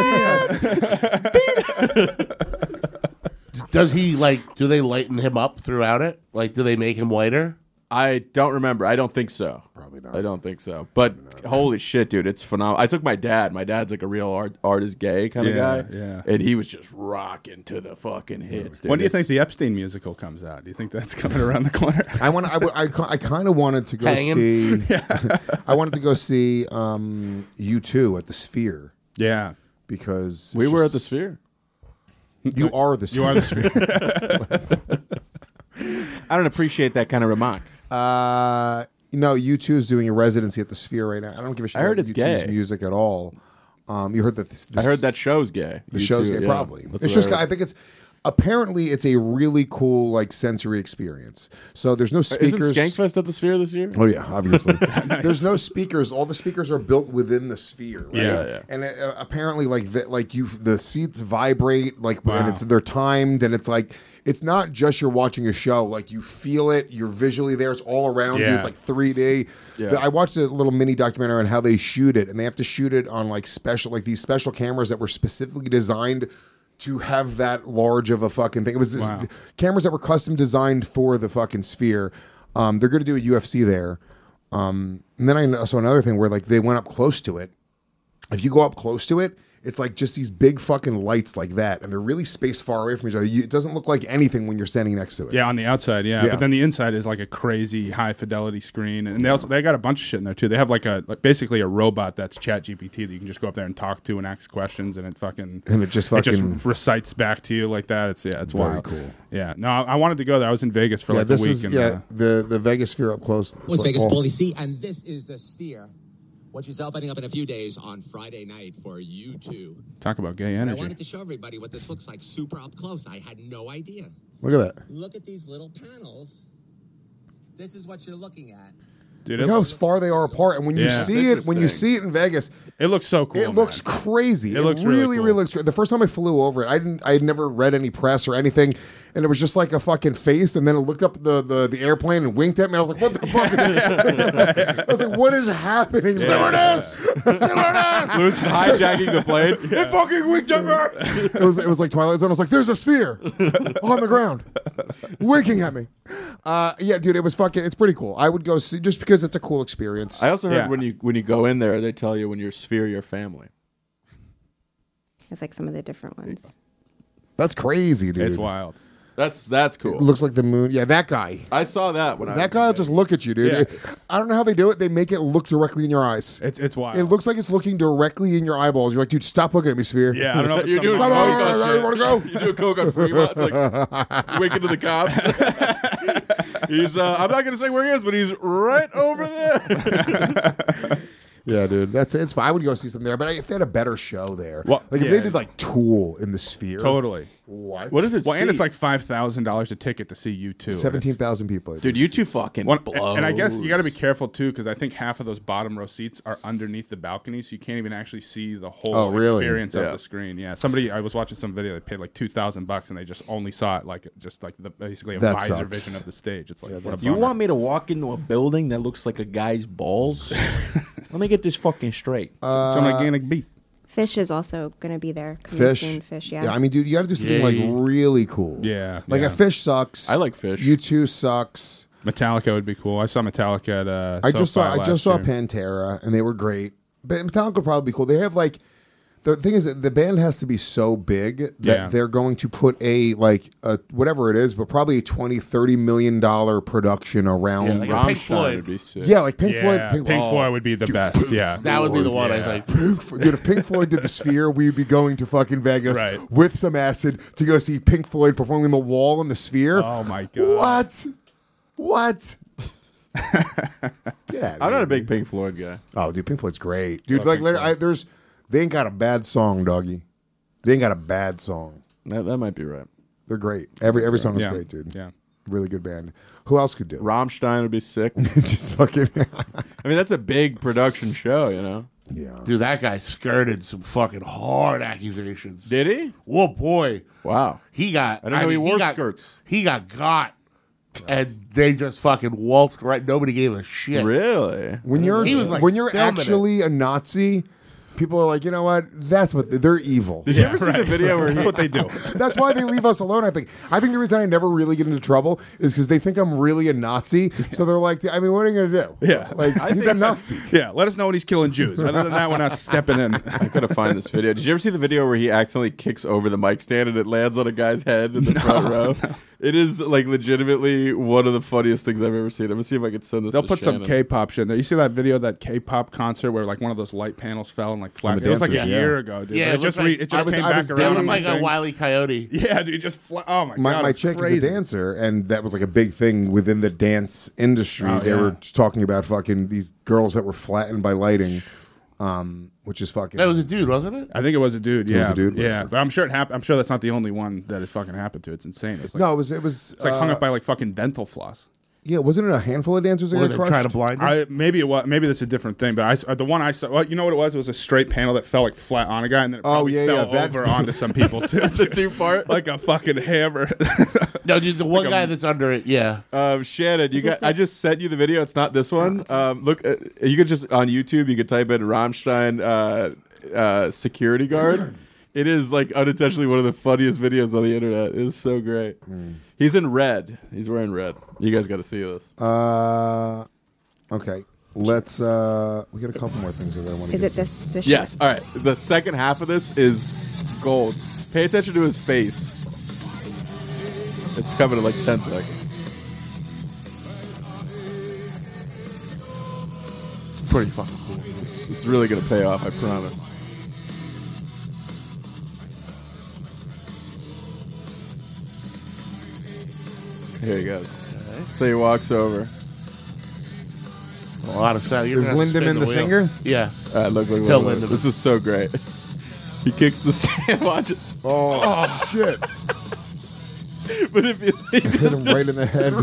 Does he do they lighten him up throughout it? Like, do they make him whiter? I don't remember. I don't think so. Probably not. I don't think so. But holy shit, dude, it's phenomenal. I took my dad. My dad's like a real artist gay kind of guy. Yeah. And he was just rocking to the fucking hits, dude. When do you think the Epstein musical comes out? Do you think that's coming around the corner? I kind of wanted to go Hang him. see. I wanted to go see U2 at the Sphere. Yeah. Because we were at the Sphere. You are the Sphere. You are the Sphere. I don't appreciate that kind of remark. No, U2 is doing a residency at the Sphere right now. I don't give a shit I heard about it's U2's gay. music at all. You heard that? I heard that show's gay. The U2, show's gay, yeah. probably. That's It's what just. I think it's. Apparently, it's a really cool sensory experience. So there's no speakers. Isn't Skankfest at the Sphere this year? Oh yeah, obviously. There's no speakers. All the speakers are built within the Sphere. Right? Yeah. And apparently, the seats vibrate, and they're timed, and it's like it's not just you're watching a show. Like you feel it, you're visually there. It's all around you. It's like 3D. Yeah. I watched a little mini documentary on how they shoot it, and they have to shoot it on these special cameras that were specifically designed to have that large of a fucking thing. It was cameras that were custom designed for the fucking Sphere. They're going to do a UFC there. And then I saw another thing where they went up close to it. If you go up close to it, it's like just these big fucking lights like that, and they're really spaced far away from each other. It doesn't look like anything when you're standing next to it. Yeah, on the outside, yeah. But then the inside is like a crazy high fidelity screen, and they got a bunch of shit in there too. They have basically a robot that's ChatGPT that you can just go up there and talk to and ask questions, and it just recites back to you like that. It's very wild. cool. Yeah, no, I wanted to go there. I was in Vegas for a week. The Vegas Sphere up close. It's Vegas Policy, and this is the Sphere, which is opening up in a few days on Friday night for U2. Talk about gay And I energy. wanted to show everybody what this looks like super up close. I had no idea. Look at that. Look at these little panels. This is what you're looking at. Dude, Look how far they are apart, and when you see it, in Vegas, it looks so cool. It looks crazy. It looks really, cool. really looks. The first time I flew over it, I had never read any press or anything, and it was just like a fucking face. And then it looked up the airplane and winked at me. I was like, "What the fuck?" I was like, "What is happening?" Stewardess, Louis hijacking the plane. It fucking winked at me. It was like Twilight Zone. I was like, "There's a sphere on the ground, winking at me." Yeah, dude, it was fucking. It's pretty cool. I would go see just because it's a cool experience. I also heard when you go in there, they tell you when you're Sphere, your family. It's like some of the different ones. That's crazy, dude. It's wild. That's cool. It looks like the moon. Yeah, that guy. I saw that when that guy will just look at you, dude. Yeah. I don't know how they do it. They make it look directly in your eyes. It's wild. It looks like it's looking directly in your eyeballs. You're like, dude, stop looking at me, Sphere. Yeah, I don't know if it's You're doing something- coke on You want to go? You're doing coke on Fremont. It's like winking to the cops. He's. I'm not gonna say where he is, but he's right over there. Yeah, dude, it's fine. I would go see something there, but if they had a better show there, Well, if they did Tool in the Sphere, Totally. What? What is it? Well, and it's like $5,000 a ticket to see U2. 17,000 people, Dude, U2 fucking blows. And I guess you got to be careful too, because I think half of those bottom row seats are underneath the balcony, so you can't even actually see the whole experience of the screen. Yeah, I was watching some video. They paid like $2,000, and they just only saw it basically a That visor sucks. vision of the stage. It's like what a You bummer. want me to walk into a building that looks like a guy's balls? Let me get this fucking straight. It's an organic beat. Fish is also going to be there. Coming Fish. soon. Fish, yeah. Yeah, I mean, dude, you got to do something really cool. Yeah, Like yeah. a Fish sucks. I like Fish. U2 sucks. Metallica would be cool. I saw Metallica at I just saw year. Pantera, and they were great. But Metallica would probably be cool. They have like the thing is that the band has to be so big that they're going to put a whatever it is, but probably a $20-30 million production around. Yeah, like Pink Floyd would be sick. Yeah, like Pink Floyd. Pink Floyd would be the best. Yeah, that would be the one. I think. Dude, if Pink Floyd did the Sphere, we'd be going to fucking Vegas with some acid to go see Pink Floyd performing The Wall in the Sphere. Oh my god! What? Get out of I'm here, not a big Pink Floyd guy. Oh, dude, Pink Floyd's great, dude. Like, they ain't got a bad song, doggy. They ain't got a bad song. That might be right. They're great. Every song is great, dude. Yeah, really good band. Who else could do? Rammstein would be sick. Just fucking. I mean, that's a big production show, you know. Yeah, dude, that guy skirted some fucking hard accusations. Did he? Oh boy! Wow, he got. I didn't know he wore skirts. He got. And they just fucking waltzed right. Nobody gave a shit. Really? When you're filming actually a Nazi, people are like, you know what? That's what they're evil. Did you ever see the video where that's what they do? That's why they leave us alone. I think the reason I never really get into trouble is because they think I'm really a Nazi. So they're like, I mean, what are you gonna do? Yeah, like he's a Nazi. Yeah, let us know when he's killing Jews. Other than that, we're not stepping in. I gotta find this video. Did you ever see the video where he accidentally kicks over the mic stand and it lands on a guy's head in the front row? No. It is like legitimately one of the funniest things I've ever seen. I'm gonna see if I can send this. They'll to put Shannon. some K-pop shit in there. You see that video of that K-pop concert where like one of those light panels fell and like flat? It was like a year ago, dude. Yeah, it just came back around. It looked like a Wile E. Coyote. Yeah, dude, just oh my god. My chick is a dancer, and that was like a big thing within the dance industry. They were talking about fucking these girls that were flattened by lighting. Which is fucking. That was a dude, wasn't it? I think it was a dude. Yeah, it was a dude. Yeah, but I'm sure it happened. I'm sure that's not the only one that has fucking happened to. It's insane. It's like, no, it was. It's like hung up by like fucking dental floss. Yeah, wasn't it a handful of dancers that got crushed? Trying to blind him? Maybe it was. Maybe that's a different thing. But the one I saw. Well, you know what it was? It was a straight panel that fell like flat on a guy, and then it probably fell over onto some people too. It's a two-part, like a fucking hammer. No, dude, the one guy that's under it. Yeah, Shannon, I just sent you the video. It's not this one. Look, you could just on YouTube. You could type in Rammstein security guard. It is like unintentionally one of the funniest videos on the internet. It is so great. He's in red. He's wearing red. You guys got to see this. Okay. Let's. We got a couple more things that I want to. Is it this? Yes. Shit? All right. The second half of this is gold. Pay attention to his face. It's coming in like 10 seconds. Pretty fucking cool. This is really gonna pay off. I promise. Here he goes. So he walks over. A lot of sound. Is Lindemann the singer? Yeah. Look. Tell Lindemann. This is so great. He kicks the stand. Watch it. Oh shit! But if he hit him right in the head.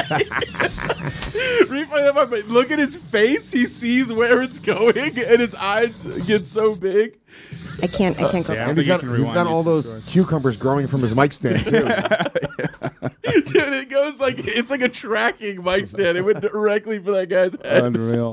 Replay that part, but look at his face. He sees where it's going, and his eyes get so big. I can't go back. And he's got all those cucumbers growing from his mic stand too. Dude, it goes like it's like a tracking mic stand. It went directly for that guy's head. Unreal.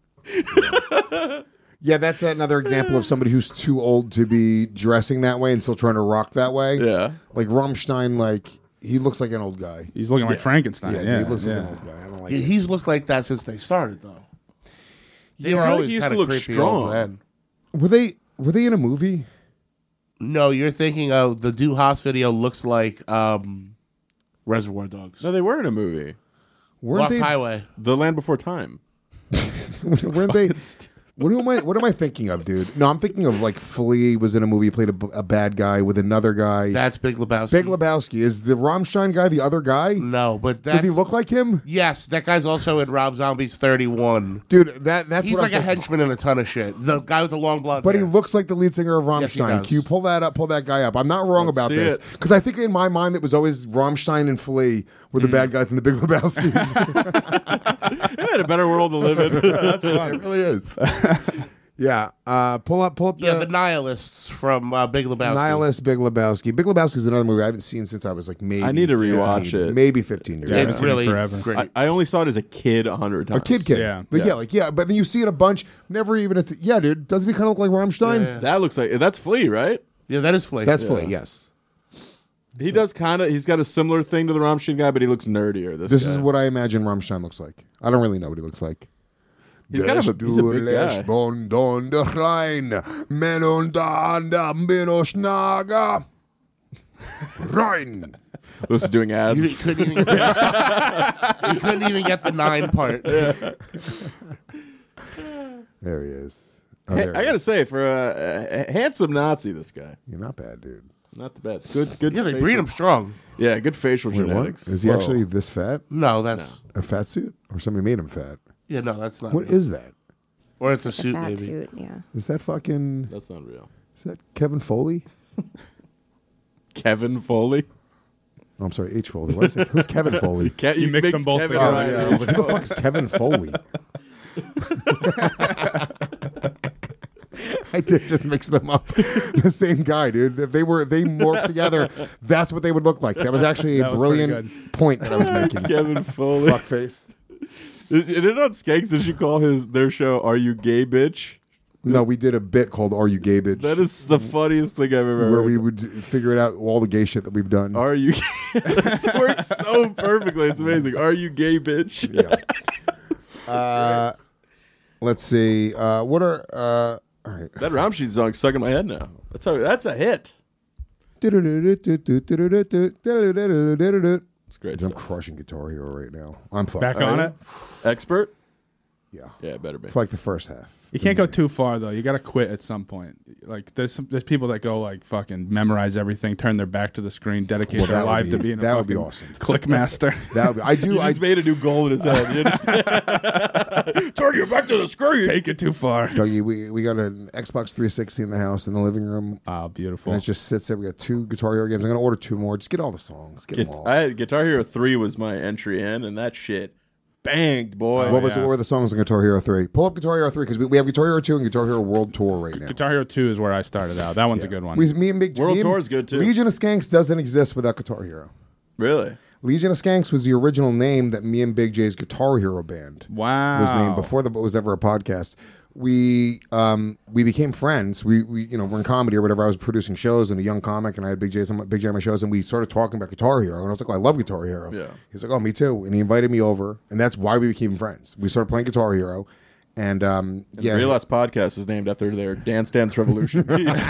Yeah, that's another example of somebody who's too old to be dressing that way and still trying to rock that way. Yeah, like Rammstein, like he looks like an old guy. He's looking like Frankenstein. Yeah, he looks like an old guy. I don't like. He's looked like that since they started, though. They were I feel like always he used kinda to look creepy old men. strong. Were they in a movie? No, you're thinking of the Du Haas video. Looks like Reservoir Dogs. No, they were in a movie. Weren't Lost Highway. The Land Before Time. Weren't they? What am I thinking of, dude? No, I'm thinking of like Flea was in a movie, played a bad guy with another guy. That's Big Lebowski. Big Lebowski. Is the Rammstein guy the other guy? No, but does he look like him? Yes, that guy's also in Rob Zombie's 31. Dude, that's he's what like I'm a henchman in a ton of shit. The guy with the long blonde But hair. he looks like the lead singer of Yes, he Rammstein. does. Can you pull that up? Pull that guy up. I'm not wrong about see this it. because I think in my mind it was always Rammstein and Flea were the bad guys in the Big Lebowski. Isn't that a better world to live in? That's fun. It really is. Yeah, pull up. The Nihilists from Big Lebowski. Nihilist, Big Lebowski. Big Lebowski is another movie I haven't seen since I was like maybe. I need to rewatch 15, it. Maybe 15 years. Yeah, ago. it's really forever. great. I only saw it as a kid 100 times. A kid. Yeah. But then you see it a bunch. Never even. Yeah, dude. Doesn't he kind of look like Rammstein? Yeah. That looks like that's Flea, right? Yeah, that is Flea. That's Flea. Yes. He does kind of. He's got a similar thing to the Rammstein guy, but he looks nerdier. This is what I imagine Rammstein looks like. I don't really know what he looks like. He's kind of he's a big guy. Rein. Lewis is doing ads. You couldn't even get the 9 part. There he is. Hey, I gotta say, for a handsome Nazi, this guy. You're not bad, dude. Not the bad. Good. Yeah, they breed him strong. Yeah, good facial genetics. Is he actually this fat? No, that's a fat suit, or somebody made him fat. Yeah, no, that's not. What real. is that? Or it's a suit, fat maybe. suit, yeah. Is that fucking? That's not real. Is that Kevin Foley? Kevin Foley. Oh, I'm sorry, H Foley. What is it? Who's Kevin Foley? You mixed them both Kevin together. Ryan. Yeah, I was like, who the fuck is Kevin Foley? I did just mix them up. The same guy, dude. If they morphed together, that's what they would look like. That was actually a brilliant point that I was making. Kevin Foley. Fuckface. Did it on Skanks? Did you call their show "Are You Gay, Bitch"? No, we did a bit called "Are You Gay, Bitch?" That is the funniest thing I've ever heard. Where we would figure it out all the gay shit that we've done. Are you? This works so perfectly. It's amazing. Are you gay, bitch? Yeah. Let's see. What are all right. That Rammstein song's stuck in my head now. That's a hit. It's great. I'm crushing Guitar Hero right now. I'm fucked. Back on it? Expert? Yeah. Yeah, it better be. For like the first half. You can't go too far though. You got to quit at some point. Like there's people that go like fucking memorize everything, turn their back to the screen, dedicate Well, their that would life be- to being that a would be fucking awesome. click master. That would be, I do. He I just made a new goal in his head. You understand? Turn your back to the screen. Take it too far. Dougie, we got an Xbox 360 in the house in the living room. Oh, beautiful. And it just sits there. We got 2 Guitar Hero games. I'm gonna order 2 more. Just get all the songs. Get them all. Guitar Hero 3 was my entry in, and that shit banged, boy. What were the songs in Guitar Hero 3? Pull up Guitar Hero 3 because we have Guitar Hero 2 and Guitar Hero World Tour right now. Guitar Hero 2 is where I started out. That one's a good one. Me and Big World me and Tour is good, too. Legion of Skanks doesn't exist without Guitar Hero. Really? Legion of Skanks was the original name that me and Big J's Guitar Hero band was named before it was ever a podcast. We became friends. We we're in comedy or whatever. I was producing shows and a young comic, and I had Big J on my shows, and we started talking about Guitar Hero. And I was like, "Oh, I love Guitar Hero." Yeah. He's like, "Oh, me too." And he invited me over, and that's why we became friends. We started playing Guitar Hero, and The Real Last Podcast is named after their Dance Dance Revolution team. I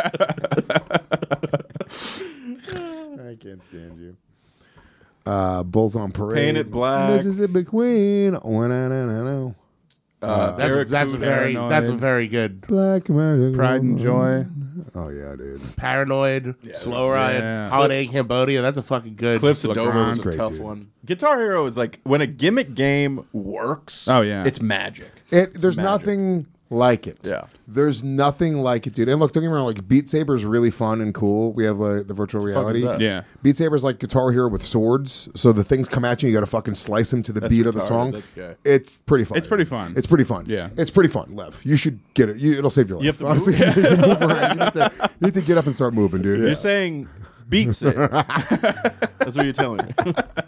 can't stand you. Bulls on Parade. Paint It Black. Mississippi Queen. Oh, no. That's a very good. Black Magic. Pride and Joy. Oh yeah, dude. Paranoid, Slow Ride, Holiday in Cambodia. That's a fucking good. Cliffs of Dover was a Great, tough dude. one. Guitar Hero is like when a gimmick game works. Oh, yeah. It's magic. There's nothing like it. Yeah. There's nothing like it, dude. And look, don't get me wrong, like Beat Saber is really fun and cool. We have the virtual reality. that? Yeah. Beat Saber is like Guitar Hero with swords. So the things come at you, you got to fucking slice them to the beat of the retarded. song. That's gay. It's pretty fun. It's pretty fun. It's pretty fun. Yeah. It's pretty fun, Lev. You should get it. It'll save your life. You have to Honestly, move. you move around. You need to get up and start moving, dude. You're saying Beat Saber. That's what you're telling me.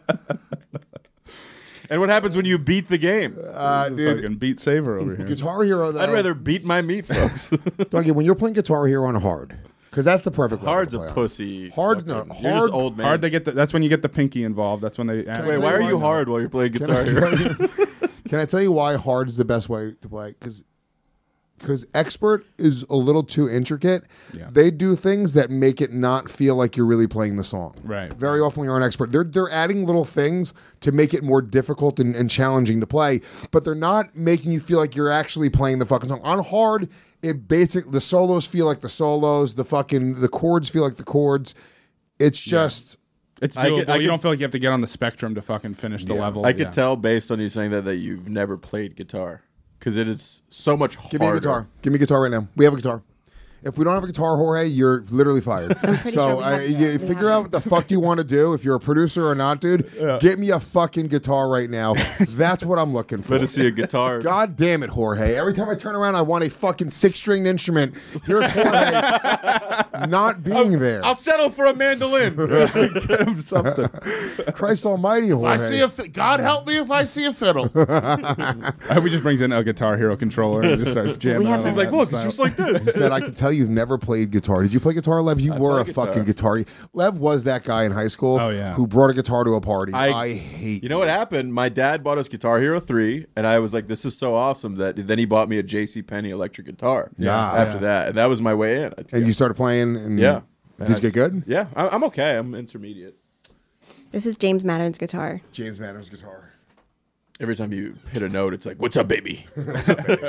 And what happens when you beat the game? Dude, Fucking Beat Saver over here. Guitar Hero, though. I'd rather beat my meat, folks. Dougie, when you're playing Guitar Hero on hard, because that's the perfect level Hard's to a play on. pussy. Hard, fucking- no, You're just hard- old man. Hard they get that's when you get the pinky involved. That's when they Wait, tell why you are why you now? hard while you're playing Can Guitar I Hero? tell you- Can I tell you why hard is the best way to play? Because expert is a little too intricate. Yeah. They do things that make it not feel like you're really playing the song. Right. Very often when you're an expert, they're adding little things to make it more difficult and challenging to play, but they're not making you feel like you're actually playing the fucking song. On hard, the solos feel like the solos, the chords feel like the chords. It's just It's I doable. could- You don't feel like you have to get on the spectrum to fucking finish the level. I could Yeah. tell based on you saying that you've never played guitar because it is so much harder. Give me a guitar. Give me a guitar right now. We have a guitar. If we don't have a guitar, Jorge, you're literally fired. So you figure out what the fuck you want to do. If you're a producer or not, dude, get me a fucking guitar right now. That's what I'm looking for. Let us see a guitar. God damn it, Jorge. Every time I turn around, I want a fucking 6-stringed instrument. Here's Jorge not being there. I'll settle for a mandolin. Get him something. Christ almighty, Jorge. I see God help me if I see a fiddle. I hope he just brings in a Guitar Hero controller and just starts jamming. We have out a- He's on like, that look, it's side. just like He this. said, I can tell you've never played guitar. Did you play guitar, Lev? You were a play fucking guitar. Lev was that guy in high school who brought a guitar to a party. I hate You know what happened? My dad bought us Guitar Hero 3, and I was like, this is so awesome that then he bought me a JCPenney electric guitar after that. And that was my way in. And you started playing? And Did you get good? Yeah, I'm okay. I'm intermediate. This is James Mattern's guitar. James Mattern's guitar. Every time you hit a note, it's like, what's up, baby? What's up, baby?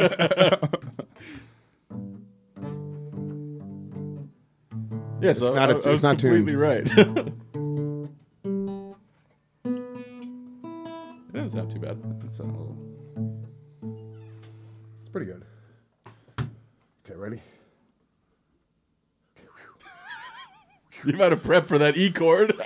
Yeah, so I was completely tuned. right. It doesn't sound too bad. It's pretty good. Okay, ready? You might have prepped for that E chord.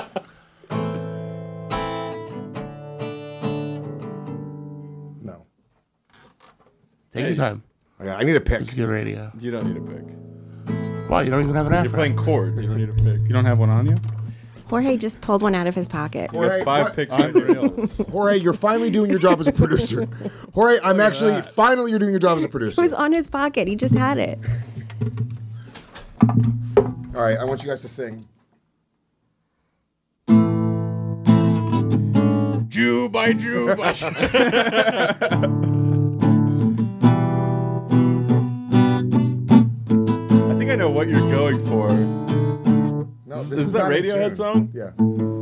No. Take your time. I need a pick. It's good radio. You don't need a pick. Why? You don't even have an afro. You're playing chords. You don't need a pick. You don't have one on you? Jorge just pulled one out of his pocket. You got 5 picks on your reels. Jorge, you're finally doing your job as a producer. Jorge, finally you're doing your job as a producer. It was on his pocket. He just had it. All right, I want you guys to sing. Jew by Jew by I think I know what you're going for. No, is that Radiohead song? Yeah.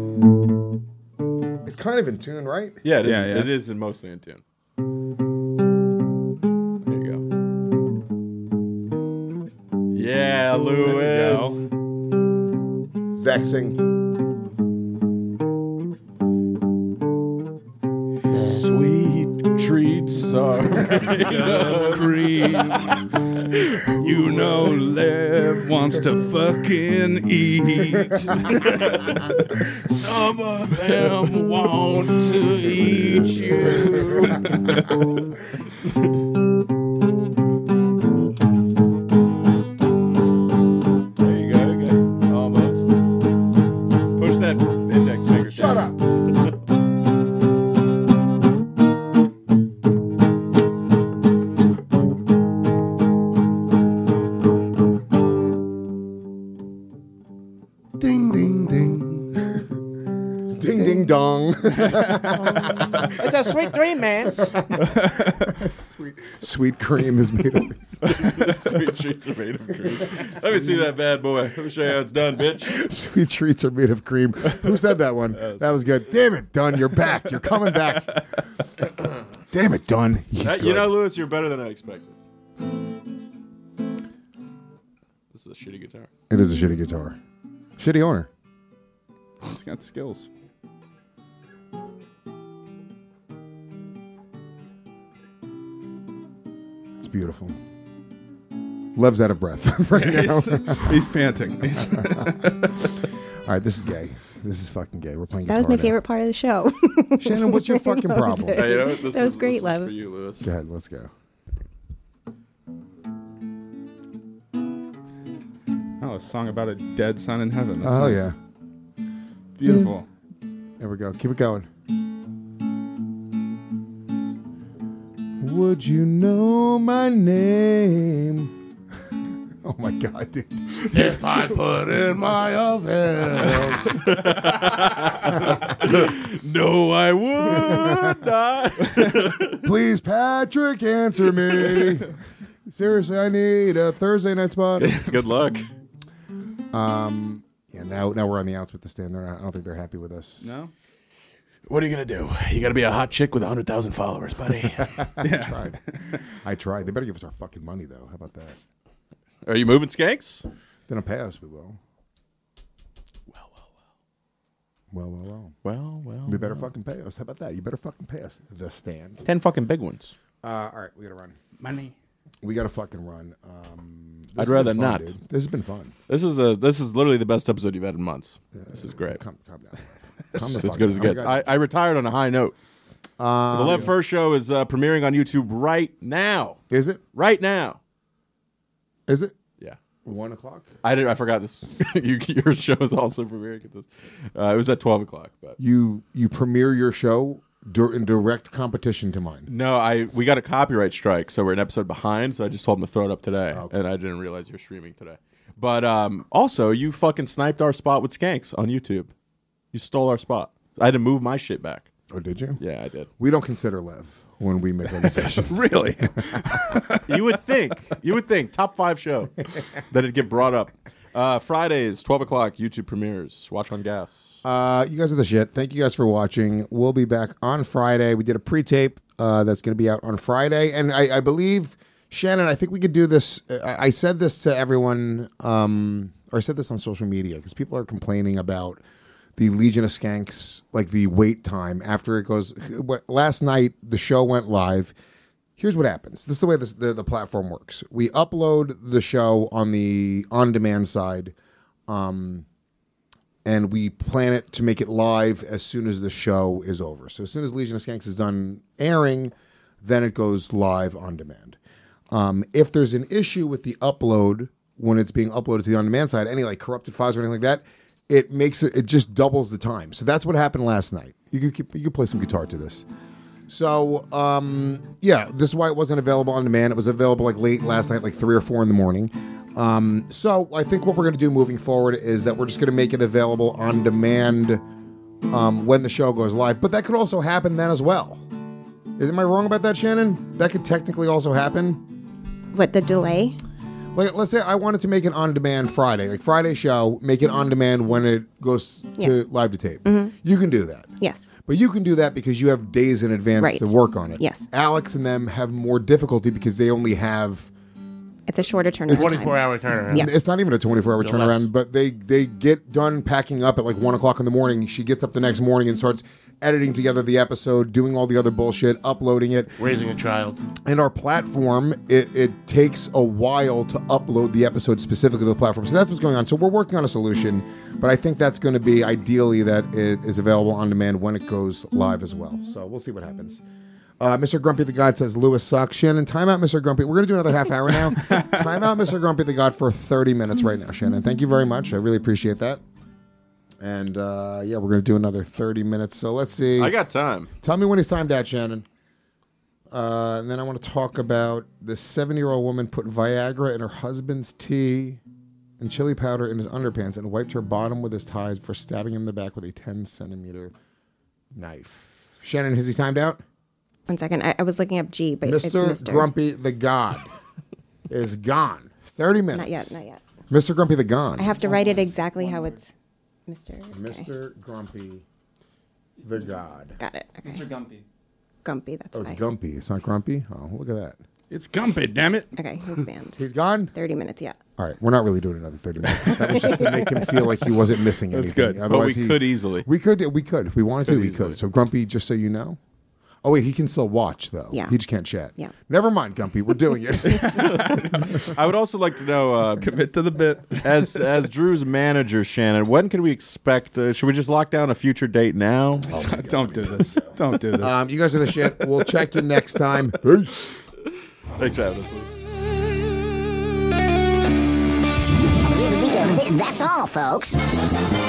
It's kind of in tune, right? Yeah, it is. It is mostly in tune. There you go. Yeah, Lewis. Zach, sing. Sweet treats are made of cream. You know, Lev wants to fucking eat. Some of them want to eat you. There you go. Okay. Almost. Push that index finger. Shut up. Ding, ding, ding. Ding, ding, dong. It's a sweet dream, man. Sweet cream is made of these. Sweet treats are made of cream. Let me see that bad boy. Let me show you how it's done, bitch. Sweet treats are made of cream. Who said that one? That was good. Damn it, Dunn, you're back. You're coming back. Damn it, Dunn. You know, Lewis, you're better than I expected. This is a shitty guitar. It is a shitty guitar. Shitty owner. He's got skills. It's beautiful. Lev's out of breath right now. He's panting. All right, this is gay. This is fucking gay. We're playing That guitar was my now. favorite part of the show. Shannon, what's your fucking problem? Hey, you know what? That was great, this Lev. for you, Lewis. Go ahead, let's go. Oh, a song about a dead son in heaven. That Oh, sounds yeah. Beautiful. There we go. Keep it going. Would you know my name? Oh my God, dude. If I put in my ovens. No, I would not. Please, Patrick, answer me. Seriously, I need a Thursday night spot. Good luck. Yeah, now we're on the outs with the stand. I don't think they're happy with us. No? What are you going to do? You got to be a hot chick with 100,000 followers, buddy. I tried. They better give us our fucking money, though. How about that? Are you moving skanks? If they don't pay us, we will. Well. They better fucking pay us. How about that? You better fucking pay us. The stand. 10 fucking big ones. All right, we got to run. Money. We got to fucking run. I'd rather fun, not. Dude. This has been fun. This is literally the best episode you've had in months. This is great. Calm down. It's as good as it gets. I retired on a high note. The Lev First Show is premiering on YouTube right now. Is it? Right now. Is it? Yeah. 1 o'clock? I forgot this. Your show is also premiering at this. It was at 12 o'clock. But You premiere your show in direct competition to mine. No, we got a copyright strike, so we're an episode behind. So I just told him to throw it up today, and I didn't realize you're streaming today. But also, you fucking sniped our spot with Skanks on YouTube. You stole our spot. I had to move my shit back. Oh, did you? Yeah, I did. We don't consider Lev when we make our decisions. Really? You would think top 5 show that it'd get brought up. Fridays, 12 o'clock, YouTube premieres. Watch on Gas. You guys are the shit. Thank you guys for watching. We'll be back on Friday. We did a pre-tape that's going to be out on Friday. And I believe, Shannon, I think we could do this. I said this to everyone, or I said this on social media, because people are complaining about the Legion of Skanks, like the wait time after it goes. Last night, the show went live. Here's what happens. This is the way the platform works. We upload the show on the on-demand side, and we plan it to make it live as soon as the show is over. So as soon as Legion of Skanks is done airing, then it goes live on demand. If there's an issue with the upload when it's being uploaded to the on-demand side, any like corrupted files or anything like that, it just doubles the time. So that's what happened last night. You could play some guitar to this. So, this is why it wasn't available on demand. It was available like late last night, like 3 or 4 in the morning. So I think what we're going to do moving forward is that we're just going to make it available on demand when the show goes live. But that could also happen then as well. Am I wrong about that, Shannon? That could technically also happen. What, the delay? Like, let's say I wanted to make it on demand Friday, like Friday show, make it on demand when it goes to live to tape. Mm-hmm. You can do that. Yes. But you can do that because you have days in advance to work on it. Yes. Alex and them have more difficulty because they only have... It's a shorter turnaround. 24-hour turnaround. Yeah. It's not even a 24-hour turnaround, but they get done packing up at like 1 o'clock in the morning. She gets up the next morning and starts editing together the episode, doing all the other bullshit, uploading it. Raising a child. And our platform, it takes a while to upload the episode specifically to the platform. So that's what's going on. So we're working on a solution, but I think that's going to be ideally that it is available on demand when it goes live as well. So we'll see what happens. Mr. Grumpy the God says Lewis sucks. Shannon, time out Mr. Grumpy. We're going to do another half hour now. Time out Mr. Grumpy the God for 30 minutes right now, Shannon. Thank you very much. I really appreciate that. And, we're going to do another 30 minutes. So let's see. I got time. Tell me when he's timed out, Shannon. And then I want to talk about this 7-year-old woman put Viagra in her husband's tea and chili powder in his underpants and wiped her bottom with his ties before stabbing him in the back with a 10-centimeter knife. Shannon, has he timed out? 1 second. I was looking up G, but it's Mr. Grumpy the God is gone. 30 minutes. Not yet. Mr. Grumpy the Gone. I have to write it exactly how it's Mr. Grumpy the God. Got it. Okay. Mr. Gumpy. Gumpy, that's it's why. Gumpy. It's not Grumpy? Oh, look at that. It's Gumpy, damn it. Okay, he's banned. He's gone? 30 minutes, yeah. All right, we're not really doing another 30 minutes. That was just to make him feel like he wasn't missing anything. That's good. Otherwise, but we could easily. We could. If we wanted to, we could. So Grumpy, just so you know. Oh, wait, he can still watch, though. Yeah. He just can't chat. Yeah. Never mind, Gumpy. We're doing it. I would also like to know... commit to the bit. As Drew's manager, Shannon, when can we expect... should we just lock down a future date now? Oh Don't do this. Don't do this. You guys are the shit. We'll check you next time. Peace. Thanks for having us. That's all, folks.